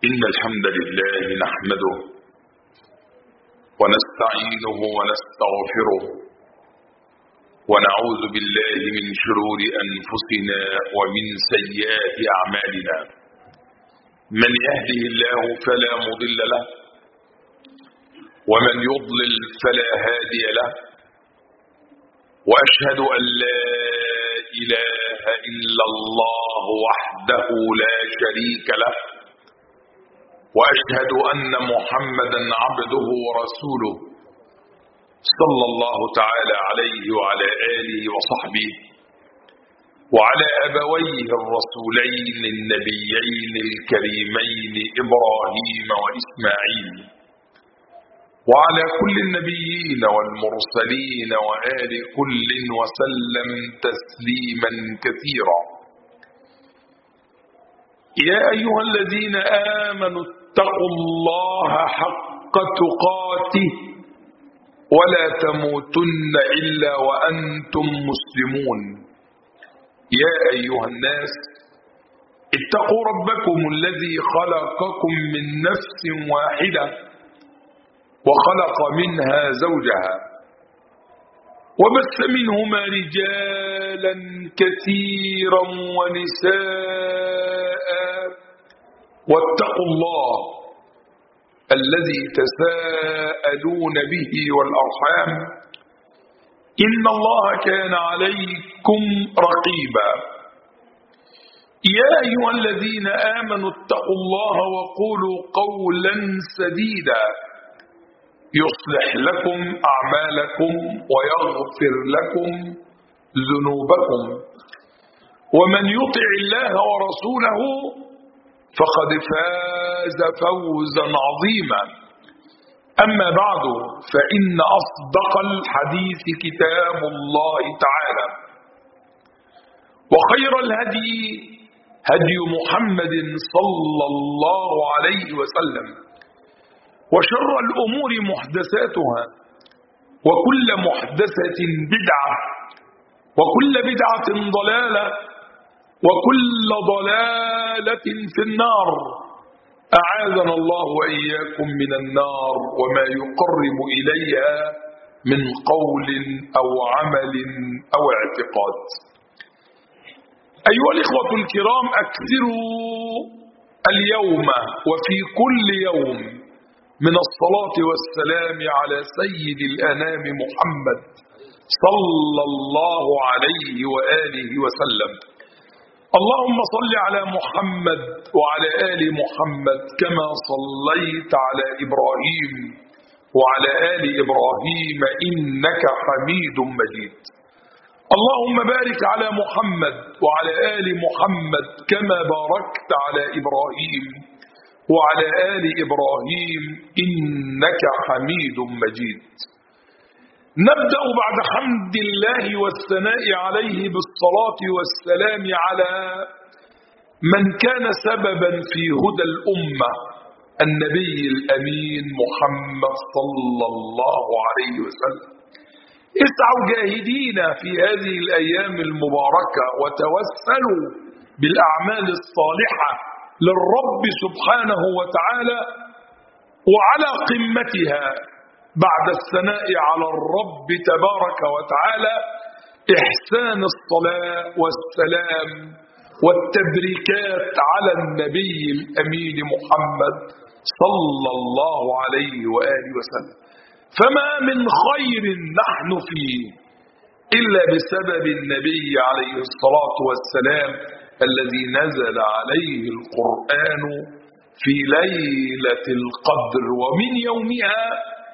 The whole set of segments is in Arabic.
إن الحمد لله نحمده ونستعينه ونستغفره ونعوذ بالله من شرور أنفسنا ومن سيئات أعمالنا. من يهده الله فلا مضل له ومن يضلل فلا هادي له، وأشهد أن لا إله إلا الله وحده لا شريك له، وأشهد أن محمدا عبده ورسوله صلى الله تعالى عليه وعلى آله وصحبه وعلى أبويه الرسولين النبيين الكريمين إبراهيم وإسماعيل، وعلى كل النبيين والمرسلين وآل كل وسلم تسليما كثيرا. يا أيها الذين آمنوا اتقوا الله حق تقاته ولا تموتن إلا وأنتم مسلمون. يا أيها الناس اتقوا ربكم الذي خلقكم من نفس واحدة وخلق منها زوجها وبث منهما رجالا كثيرا ونساء، واتقوا الله الذي تساءلون به والأرحام إن الله كان عليكم رقيبا. يا أيها الذين آمنوا اتقوا الله وقولوا قولا سديدا يصلح لكم أعمالكم ويغفر لكم ذنوبكم، ومن يطع الله ورسوله فقد فاز فوزا عظيما. أما بعد، فإن أصدق الحديث كتاب الله تعالى، وخير الهدي هدي محمد صلى الله عليه وسلم، وشر الأمور محدثاتها، وكل محدثة بدعة، وكل بدعة ضلالة، وكل ضلالة في النار. أعاذنا الله وإياكم من النار وما يقرب إليها من قول أو عمل أو اعتقاد. أيها الإخوة الكرام، أكثروا اليوم وفي كل يوم من الصلاة والسلام على سيد الأنام محمد صلى الله عليه وآله وسلم. اللهم صل على محمد وعلى آل محمد كما صليت على إبراهيم وعلى آل إبراهيم إنك حميد مجيد. اللهم بارك على محمد وعلى آل محمد كما باركت على إبراهيم وعلى آل إبراهيم إنك حميد مجيد. نبدأ بعد حمد الله والثناء عليه بالصلاة والسلام على من كان سببا في هدى الأمة، النبي الأمين محمد صلى الله عليه وسلم. اسعوا جاهدين في هذه الأيام المباركة وتوسلوا بالأعمال الصالحة للرب سبحانه وتعالى، وعلى قمتها بعد الثناء على الرب تبارك وتعالى إحسان الصلاة والسلام والتبريكات على النبي الأمين محمد صلى الله عليه وآله وسلم. فما من خير نحن فيه إلا بسبب النبي عليه الصلاة والسلام الذي نزل عليه القرآن في ليلة القدر ومن يومها،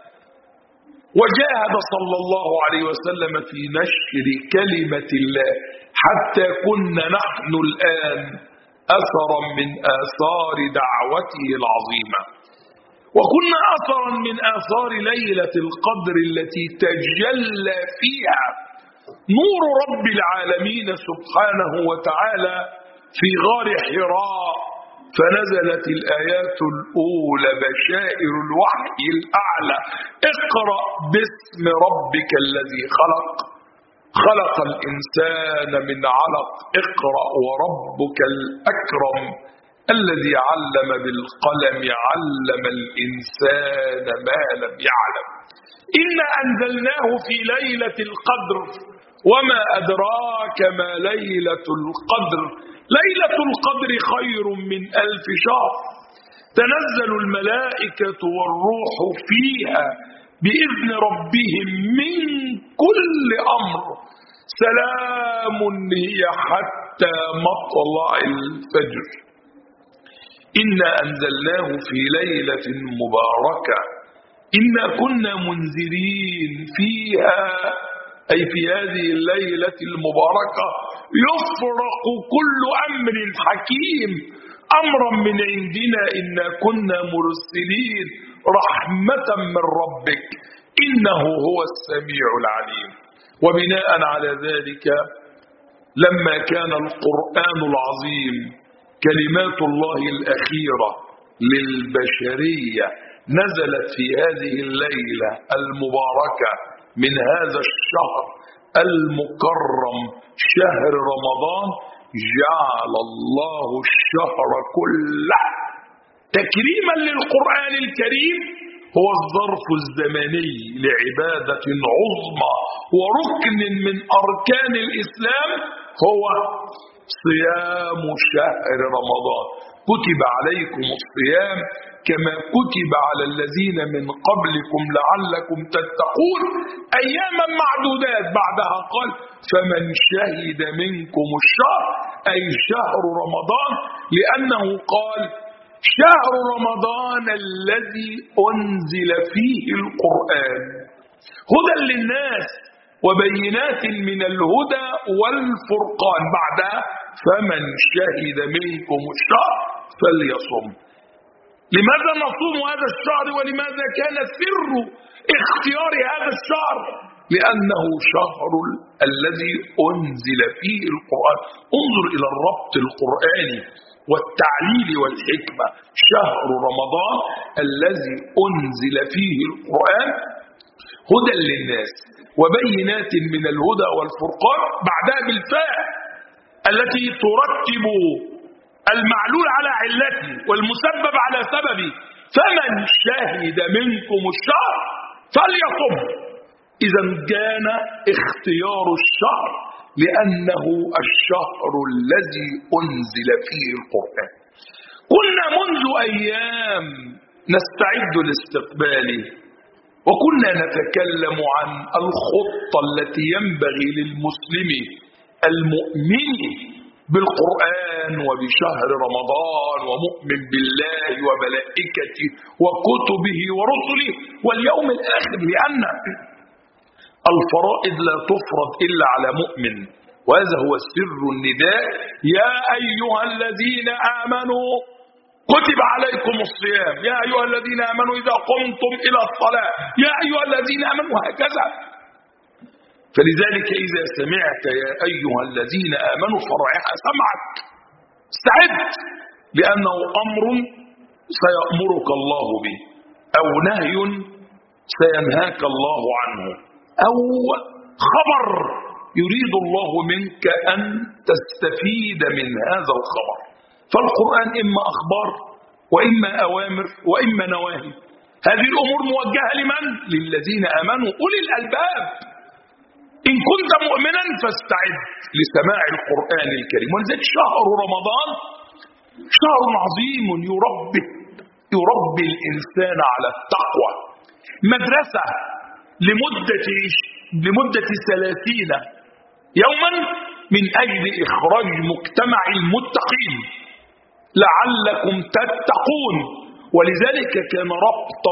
وجاهد صلى الله عليه وسلم في نشر كلمة الله حتى كنا نحن الآن أثرا من آثار دعوته العظيمة، وكنا أثرا من آثار ليلة القدر التي تجلى فيها نور رب العالمين سبحانه وتعالى في غار حراء، فنزلت الآيات الأولى بشائر الوحي الأعلى: اقرأ باسم ربك الذي خلق، خلق الإنسان من علق، اقرأ وربك الأكرم الذي علم بالقلم علم الإنسان ما لم يعلم. إنا أنزلناه في ليلة القدر وما أدراك ما ليلة القدر ليلة القدر خير من 1000 شهر تنزل الملائكة والروح فيها بإذن ربهم من كل أمر سلام هي حتى مطلع الفجر. إنا أنزلناه في ليلة مباركة إنا كنا منذرين فيها أي في هذه الليلة المباركة يفرق كل أمر حكيم أمرا من عندنا إنا كنا مرسلين رحمة من ربك إنه هو السميع العليم. وبناء على ذلك لما كان القرآن العظيم كلمات الله الأخيرة للبشرية نزلت في هذه الليلة المباركة من هذا الشهر المكرم شهر رمضان جعل الله الشهر كله تكريما للقرآن الكريم هو الظرف الزمني لعبادة عظمى وركن من أركان الإسلام هو صيام شهر رمضان. كتب عليكم الصيام كما كتب على الذين من قبلكم لعلكم تتقون أياما معدودات بعدها قال فمن شهد منكم الشهر أي شهر رمضان لأنه قال شهر رمضان الذي أنزل فيه القرآن هدى للناس وبينات من الهدى والفرقان بعدها فمن شهد منكم الشهر فليصم. لماذا نصوم هذا الشهر ولماذا كان سر اختيار هذا الشهر؟ لأنه شهر الذي أنزل فيه القرآن. انظر إلى الربط القرآني والتعليل والحكمة. شهر رمضان الذي أنزل فيه القرآن هدى للناس وبينات من الهدى والفرقان بعدها بالفاء التي ترتب المعلول على علته والمسبب على سببه فمن شهد منكم الشهر فليصم. إذا كان اختيار الشهر لأنه الشهر الذي أنزل فيه القرآن. كنا منذ أيام نستعد لاستقباله وكنا نتكلم عن الخطة التي ينبغي للمسلم المؤمن بالقرآن وبشهر رمضان ومؤمن بالله وملائكته وكتبه ورسله واليوم الآخر لأن الفرائض لا تفرض إلا على مؤمن وهذا هو سر النداء يا أيها الذين آمنوا كتب عليكم الصيام يا أيها الذين آمنوا إذا قمتم إلى الصلاة يا أيها الذين آمنوا وهكذا. فلذلك إذا سمعت يا أيها الذين آمنوا فرعها سمعك استعد لأنه أمر سيأمرك الله به أو نهي سينهاك الله عنه أو خبر يريد الله منك أن تستفيد من هذا الخبر. فالقرآن إما أخبار وإما أوامر وإما نواهي. هذه الأمور موجهة لمن؟ للذين آمنوا أولي الألباب. إن كنت مؤمنا فاستعد لسماع القرآن الكريم. ولذلك شهر رمضان شهر عظيم يربي الإنسان على التقوى. مدرسة لمدة 30 يوما من أجل إخراج مجتمع المتقين لعلكم تتقون. ولذلك كان ربطا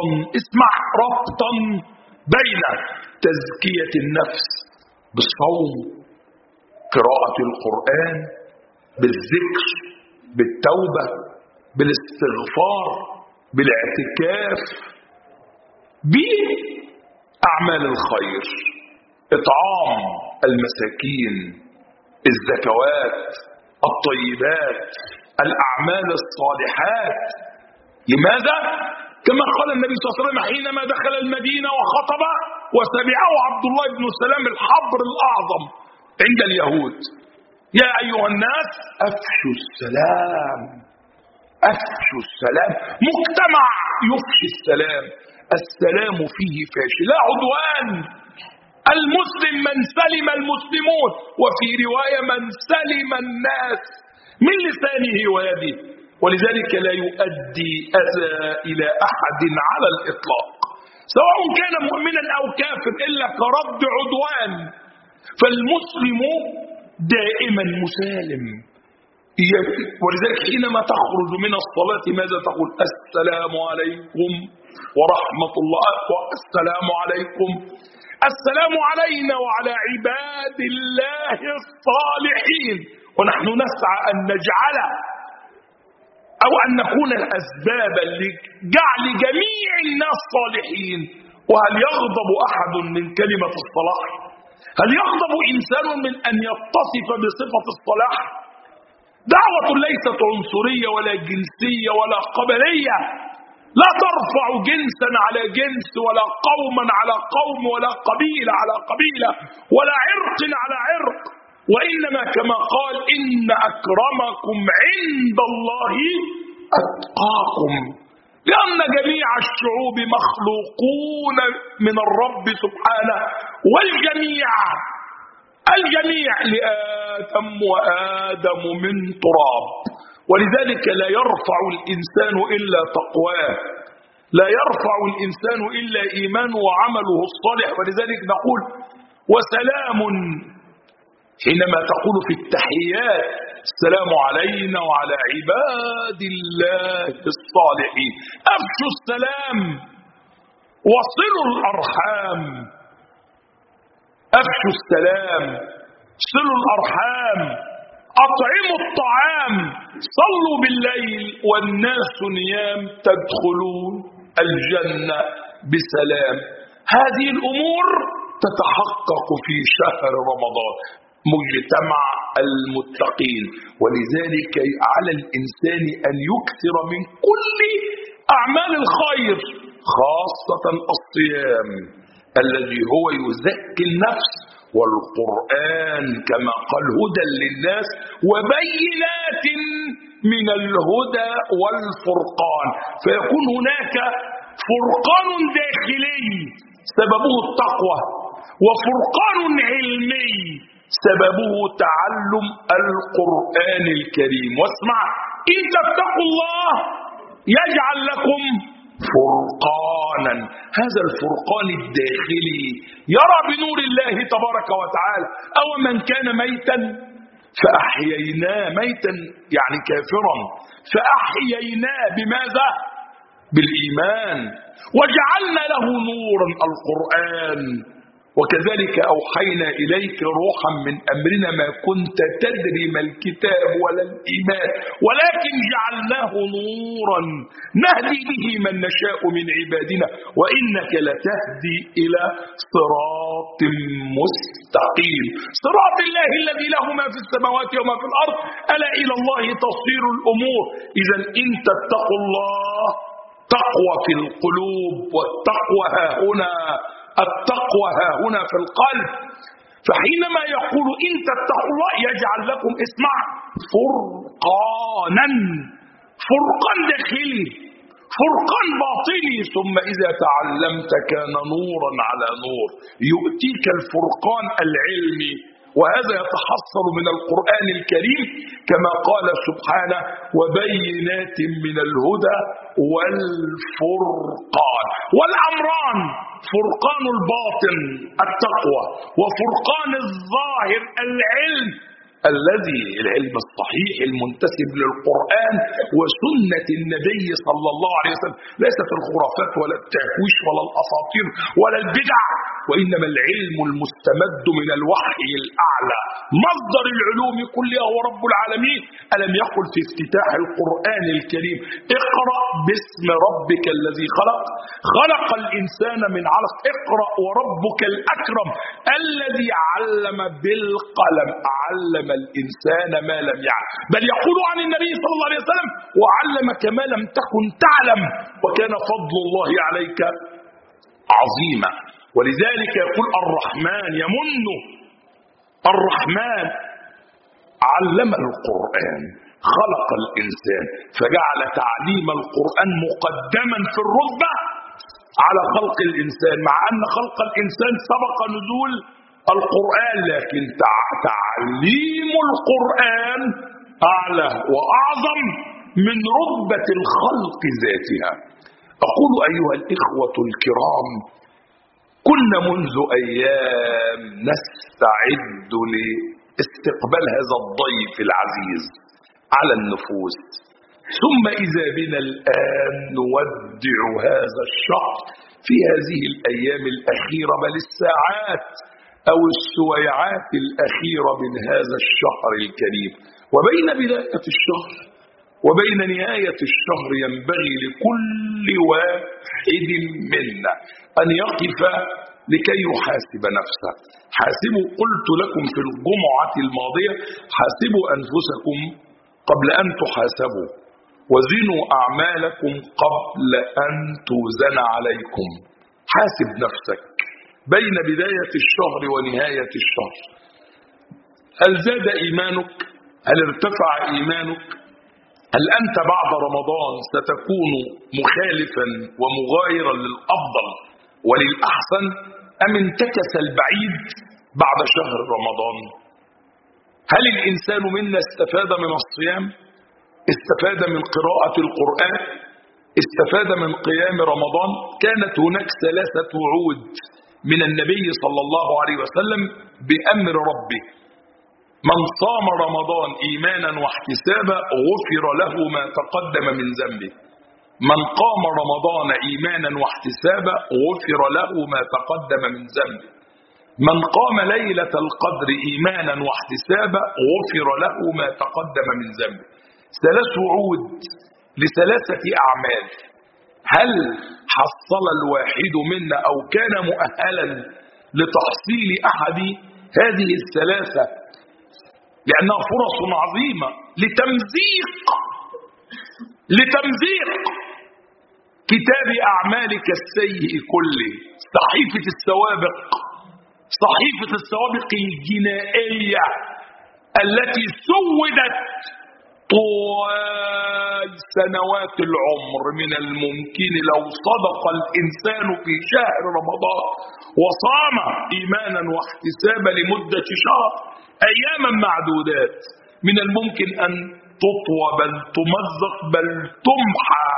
بين تزكية النفس بالصوم قراءة القرآن بالذكر بالتوبة بالاستغفار بالاعتكاف بأعمال الخير إطعام المساكين الزكوات الطيبات الأعمال الصالحات. لماذا؟ كما قال النبي صلى الله عليه وسلم حينما دخل المدينة وخطب وسمعه عبد الله بن سلام الحبر الأعظم عند اليهود يا أيها الناس أفشوا السلام أفشوا السلام. مجتمع يفشي السلام، السلام فيه فاشي، لا عدوان. المسلم من سلم المسلمون، وفي رواية من سلم الناس من لسانه ويده، ولذلك لا يؤدي أذى إلى أحد على الإطلاق سواء كان مؤمنا أو كافر إلا كرد عدوان. فالمسلم دائما مسالم، ولذلك حينما تخرج من الصلاة ماذا تقول؟ السلام عليكم ورحمة الله، السلام عليكم، السلام علينا وعلى عباد الله الصالحين. ونحن نسعى أن نجعل أو أن نكون الأسباب لجعل جميع الناس صالحين. وهل يغضب أحد من كلمة الصلاح؟ هل يغضب إنسان من أن يتصف بصفة الصلاح؟ دعوة ليست عنصرية ولا جنسية ولا قبلية، لا ترفع جنسا على جنس ولا قوما على قوم ولا قبيلة على قبيلة ولا عرق على عرق، وإنما كما قال إن أكرمكم عند الله أتقاكم، لأن جميع الشعوب مخلوقون من الرب سبحانه، والجميع لآدم وآدم من تراب. ولذلك لا يرفع الإنسان إلا تقواه، لا يرفع الإنسان إلا إيمانه وعمله الصالح. ولذلك نقول وسلام حينما تقول في التحيات السلام علينا وعلى عباد الله الصالحين. أفشوا السلام وصلوا الأرحام، أفشوا السلام، صلوا الأرحام، أطعموا الطعام، صلوا بالليل والناس نيام، تدخلون الجنة بسلام. هذه الأمور تتحقق في شهر رمضان، مجتمع المتقين. ولذلك على الإنسان أن يكثر من كل أعمال الخير، خاصة الصيام الذي هو يزكي النفس، والقرآن كما قال هدى للناس وبينات من الهدى والفرقان. فيكون هناك فرقان داخلي سببه التقوى، وفرقان علمي سببه تعلم القرآن الكريم. واسمع، إن تتقوا الله يجعل لكم فرقانا. هذا الفرقان الداخلي يرى بنور الله تبارك وتعالى. أو من كان ميتا فأحييناه، ميتا يعني كافرا، فأحييناه بماذا؟ بالإيمان، وجعلنا له نورا القرآن. وكذلك أوحينا إليك روحا من أمرنا ما كنت تدري ما الكتاب ولا الإيمان ولكن جعلناه نورا نهدي به من نشاء من عبادنا وإنك لتهدي إلى صراط مستقيم، صراط الله الذي له ما في السماوات وما في الأرض، ألا إلى الله تصير الأمور. إذا إن تتقوا الله، تقوى في القلوب، والتقوى ها هنا، التقوى ها هنا في القلب. فحينما يقول إن تتقوا الله يجعل لكم، اسمع، فرقانا، فرقان داخلي، فرقان باطني، ثم إذا تعلمت كان نورا على نور. يؤتيك الفرقان العلمي، وهذا يتحصل من القرآن الكريم كما قال سبحانه وبينات من الهدى والفرقان. والأمران، فرقان الباطن التقوى، وفرقان الظاهر العلم، العلم الصحيح المنتسب للقرآن وسنة النبي صلى الله عليه وسلم، ليست الخرافات ولا التهويش ولا الأساطير ولا البدع، وإنما العلم المستمد من الوحي الأعلى، مصدر العلوم كلها هو رب العالمين. ألم يقل في افتتاح القرآن الكريم اقرأ باسم ربك الذي خلق، خلق الإنسان من علق، اقرأ وربك الأكرم الذي علم بالقلم، علم الإنسان ما لم يعلم. بل يقول عن النبي صلى الله عليه وسلم وعلمك ما لم تكن تعلم وكان فضل الله عليك عظيما. ولذلك يقول الرحمن يمن، الرحمن علم القرآن. خلق الإنسان فجعل تعليم القرآن مقدما في الرتبة على خلق الإنسان، مع أن خلق الإنسان سبق نزول القرآن، لكن تعليم القرآن أعلى وأعظم من رتبة الخلق ذاتها. أقول أيها الإخوة الكرام، كنا منذ أيام نستعد لاستقبال هذا الضيف العزيز على النفوس، ثم إذا بنا الآن نودع هذا الشهر في هذه الأيام الأخيرة، بل الساعات أو السويعات الأخيرة من هذا الشهر الكريم. وبين بداية الشهر وبين نهاية الشهر ينبغي لكل واحد منا أن يقف لكي يحاسب نفسه. حاسبوا، قلت لكم في الجمعة الماضية، حاسبوا أنفسكم قبل أن تحاسبوا، وزنوا أعمالكم قبل أن توزن عليكم. حاسب نفسك بين بداية الشهر ونهاية الشهر. هل زاد إيمانك؟ هل ارتفع إيمانك؟ هل أنت بعد رمضان ستكون مخالفا ومغايرا للأفضل وللأحسن، أم انتكس البعيد بعد شهر رمضان؟ هل الإنسان منا استفاد من الصيام؟ استفاد من قراءة القرآن؟ استفاد من قيام رمضان؟ كانت هناك 3 وعود من النبي صلى الله عليه وسلم بأمر ربه: من صام رمضان إيمانا واحتسابا غفر له ما تقدم من ذنبه، من قام رمضان إيمانا واحتسابا غفر له ما تقدم من ذنبه، من قام ليلة القدر إيمانا واحتسابا غفر له ما تقدم من ذنبه. 3 وعود ل3 أعمال. هل حصل الواحد منا أو كان مؤهلا لتحصيل أحد هذه ال3؟ لأنها فرص عظيمة لتمزيق كتاب أعمالك السيء كله، صحيفة السوابق الجنائية التي سودت طوال سنوات العمر. من الممكن لو صدق الإنسان في شهر رمضان وصام إيمانا واحتسابا لمدة شهر أياما معدودات، من الممكن أن تطوى بل تمزق بل تمحى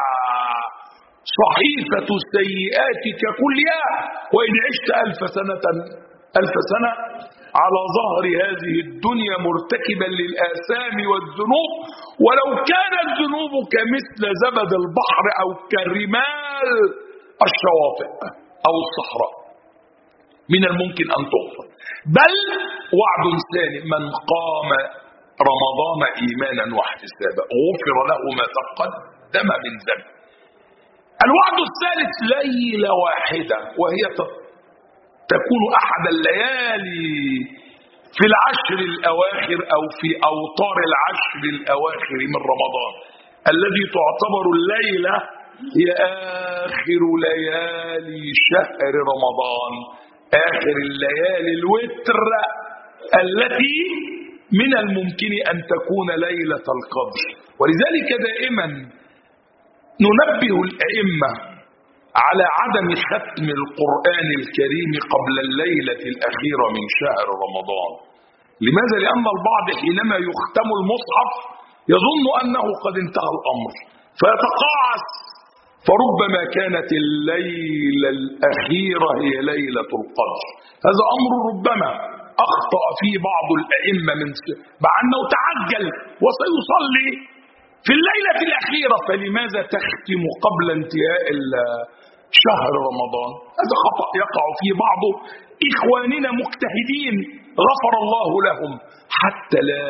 صحيفة سيئاتك كلها، وإن عشت 1000 سنة على ظهر هذه الدنيا مرتكبا للآثام والذنوب، ولو كانت ذنوبك مثل زبد البحر أو كالرمال الشواطئ أو الصحراء، من الممكن أن تغفر. بل وعد ثاني: من قام رمضان إيمانا واحتسابا غفر له ما تقدم من ذنبه. الوعد الثالث: ليلة واحدة، وهي تكون أحد الليالي في العشر الأواخر أو في أوطار العشر الأواخر من رمضان، الذي تعتبر الليلة هي آخر ليالي شهر رمضان، آخر الليالي الوتر التي من الممكن أن تكون ليلة القدر. ولذلك دائما ننبه الأئمة على عدم ختم القرآن الكريم قبل الليلة الأخيرة من شهر رمضان. لماذا؟ لأن البعض حينما يختم المصحف يظن أنه قد انتهى الأمر فيتقاعس، فربما كانت الليلة الأخيرة هي ليلة القدر. هذا أمر ربما أخطأ فيه بعض الأئمة مع أنه تعجل وسيصلي في الليلة الأخيرة، فلماذا تختم قبل انتهاء شهر رمضان؟ هذا خطأ يقع فيه بعض إخواننا مجتهدين غفر الله لهم، حتى لا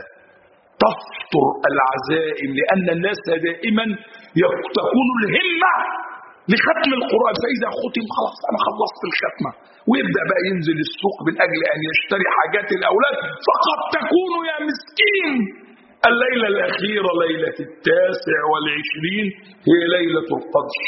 تفطر العزائم، لأن الناس دائما تكون الهمة لختم القرآن، فإذا ختم خلاص أنا خلصت الختمة، ويبدأ بقى ينزل السوق من أجل أن يشتري حاجات الأولاد، فقد تكون يا مسكين الليلة الأخيرة ليلة 29 هي ليلة القدر،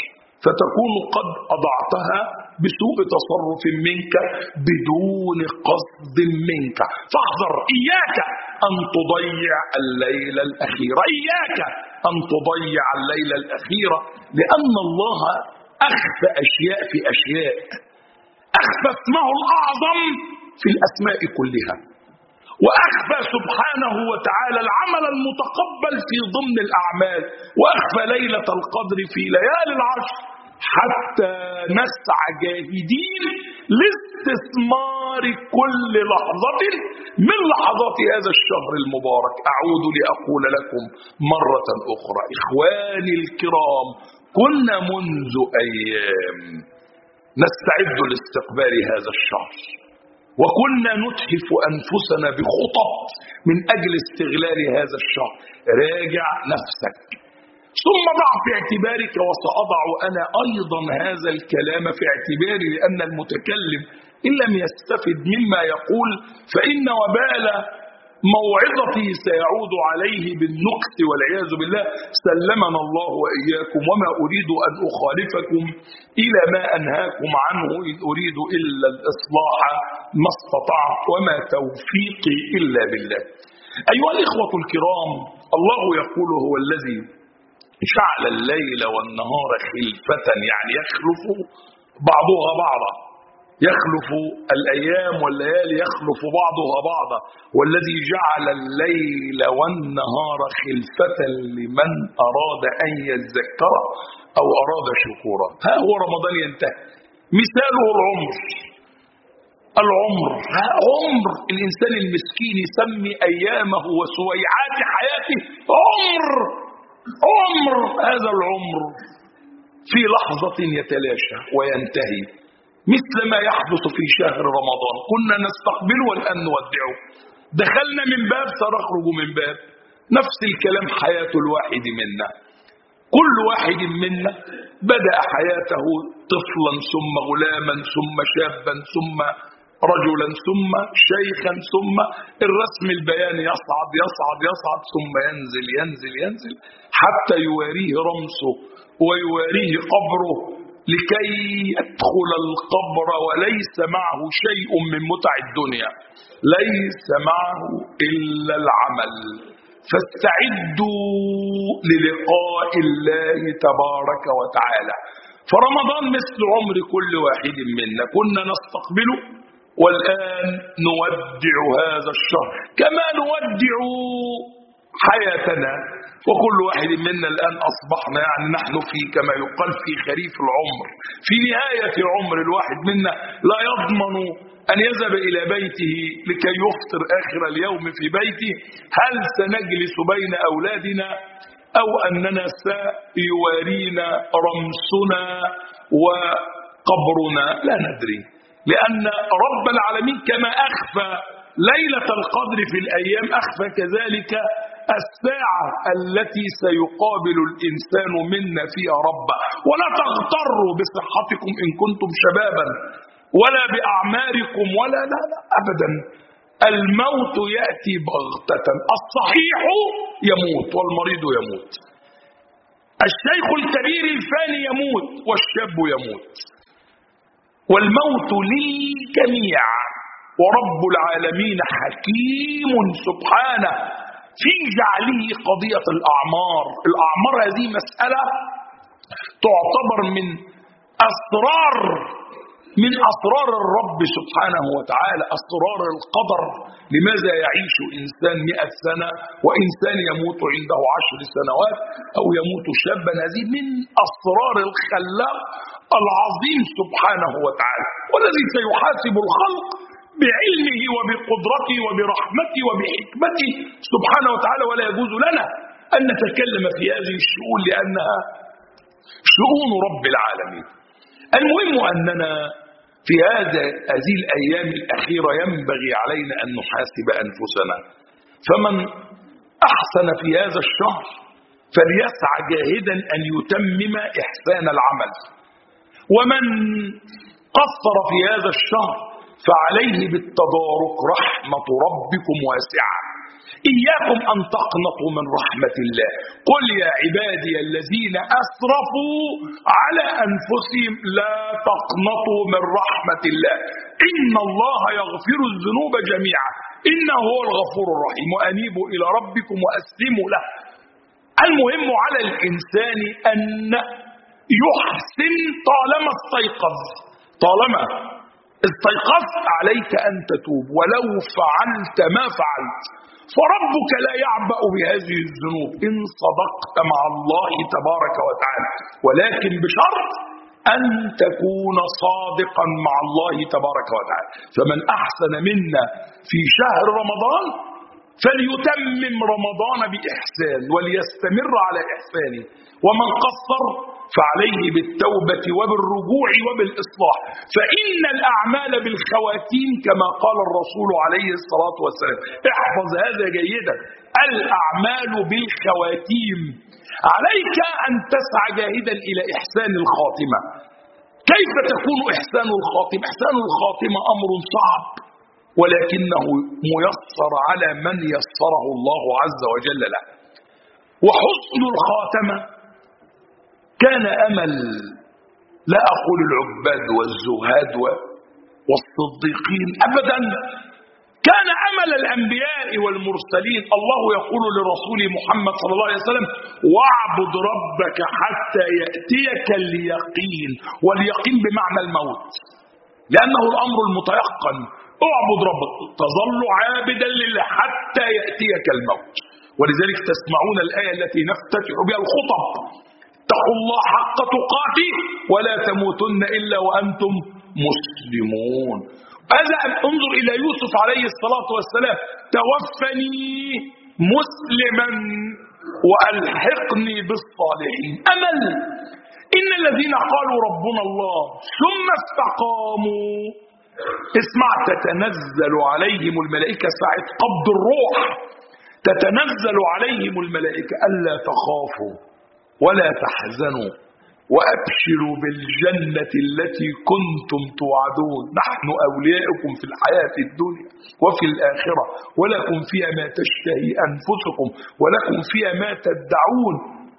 فتكون قد أضعتها بسوء تصرف منك بدون قصد منك. فاحذر، إياك أن تضيع الليلة الأخيرة، إياك أن تضيع الليلة الأخيرة، لأن الله أخفى أشياء في أشياء، أخفى اسمه الأعظم في الأسماء كلها، وأخفى سبحانه وتعالى العمل المتقبل في ضمن الأعمال، وأخفى ليلة القدر في ليالي العشر، حتى نسعى جاهدين لاستثمار كل لحظة من لحظات هذا الشهر المبارك. أعود لأقول لكم مرة أخرى إخواني الكرام، كنا منذ أيام نستعد لاستقبال هذا الشهر، وكنا نتحف أنفسنا بخطط من أجل استغلال هذا الشهر. راجع نفسك ثم ضع في اعتبارك، وسأضع أنا أيضا هذا الكلام في اعتباري، لأن المتكلم إن لم يستفد مما يقول فإن وبال موعظتي سيعود عليه بالنقص والعياذ بالله. سلمنا الله وإياكم، وما أريد أن أخالفكم إلى ما أنهاكم عنه، إن أريد إلا الإصلاح ما استطعت، وما توفيقي إلا بالله. أيها الإخوة الكرام، الله يقول هو الذي جعل الليل والنهار خلفة، يعني يخلف بعضها بعضا، يخلف الأيام والليالي يخلف بعضها بعضا، والذي جعل الليل والنهار خلفة لمن أراد أن يذكر أو أراد شكورا. ها هو رمضان ينتهي، مثاله العمر، عمر الإنسان المسكين يسمي أيامه وسويعات حياته عمر. هذا العمر في لحظة يتلاشى وينتهي، مثل ما يحدث في شهر رمضان. كنا نستقبله والآن نودعه، دخلنا من باب سنخرج من باب. نفس الكلام حياة الواحد منا، كل واحد منا بدأ حياته طفلا ثم غلاما ثم شابا ثم رجلا ثم شيخا، ثم الرسم البياني يصعد ثم ينزل حتى يواريه رمسه ويواريه قبره، لكي يدخل القبر وليس معه شيء من متع الدنيا، ليس معه إلا العمل. فاستعدوا للقاء الله تبارك وتعالى. فرمضان مثل عمر كل واحد منا، كنا نستقبله والآن نودع هذا الشهر كما نودع حياتنا. وكل واحد منا الآن أصبحنا يعني نحن في كما يقال في خريف العمر، في نهاية عمر. الواحد منا لا يضمن أن يذهب إلى بيته لكي يفطر آخر اليوم في بيته. هل سنجلس بين أولادنا أو أننا سيوارينا رمسنا وقبرنا؟ لا ندري، لأن رب العالمين كما أخفى ليلة القدر في الأيام أخفى كذلك الساعة التي سيقابل الإنسان منا فيها ربه. ولا تغتروا بصحتكم إن كنتم شبابا، ولا بأعماركم، ولا لا أبدا. الموت يأتي بغتة، الصحيح يموت والمريض يموت، الشيخ الكبير الفاني يموت والشاب يموت، والموت للجميع. ورب العالمين حكيم سبحانه في جعله قضية الأعمار. هذه مسألة تعتبر من أسرار الرب سبحانه وتعالى، أسرار القدر. لماذا يعيش إنسان 100 سنة وإنسان يموت عنده 10 سنوات أو يموت شابا؟ هذه من أسرار الخلاق العظيم سبحانه وتعالى، والذي سيحاسب الخلق بعلمه وبقدرته وبرحمته وبحكمته سبحانه وتعالى. ولا يجوز لنا أن نتكلم في هذه الشؤون لأنها شؤون رب العالمين. المهم أننا في هذه الأيام الأخيرة ينبغي علينا أن نحاسب أنفسنا. فمن أحسن في هذا الشهر فليسعى جاهدا أن يتمم إحسان العمل، ومن قصر في هذا الشهر فعليه بالتدارك، رحمة ربكم واسعة. إياكم أن تقنطوا من رحمة الله، قل يا عبادي الذين أسرفوا على أنفسهم لا تقنطوا من رحمة الله إن الله يغفر الذنوب جميعا إنه هو الغفور الرحيم وأنيبوا إلى ربكم وأسلموا له. المهم على الإنسان أن يحسن طالما استيقظت عليك أن تتوب ولو فعلت ما فعلت، فربك لا يعبأ بهذه الذنوب إن صدقت مع الله تبارك وتعالى، ولكن بشرط أن تكون صادقا مع الله تبارك وتعالى. فمن أحسن منا في شهر رمضان فليتمم رمضان بإحسان وليستمر على إحسانه، ومن قصر فعليه بالتوبة وبالرجوع وبالإصلاح، فإن الأعمال بالخواتيم كما قال الرسول عليه الصلاة والسلام. احفظ هذا جيدا، الأعمال بالخواتيم. عليك أن تسعى جاهدا إلى إحسان الخاتمة. كيف تكون إحسان الخاتمة؟ إحسان الخاتمة أمر صعب ولكنه ميسر على من يسره الله عز وجل له. وحسن الخاتمة كان أمل، لا أقول العباد والزهاد والصديقين أبدا، كان أمل الأنبياء والمرسلين. الله يقول لرسول محمد صلى الله عليه وسلم واعبد ربك حتى يأتيك اليقين، واليقين بمعنى الموت لأنه الأمر المتيقن. اعبد ربك، تظل عابدا لله حتى يأتيك الموت. ولذلك تسمعون الآية التي نفتتح بها الخطب: اتقوا الله حق تقاته ولا تموتن إلا وأنتم مسلمون. هذا انظر إلى يوسف عليه الصلاة والسلام: توفني مسلما وألحقني بالصالحين. أمل. إن الذين قالوا ربنا الله ثم استقاموا، اسمع، تتنزل عليهم الملائكة ساعة قبض الروح، تتنزل عليهم الملائكة ألا تخافوا ولا تحزنوا وأبشروا بالجنة التي كنتم توعدون، نحن أولياؤكم في الحياة الدنيا وفي الآخرة ولكم فيها ما تشتهي أنفسكم ولكم فيها ما تدعون.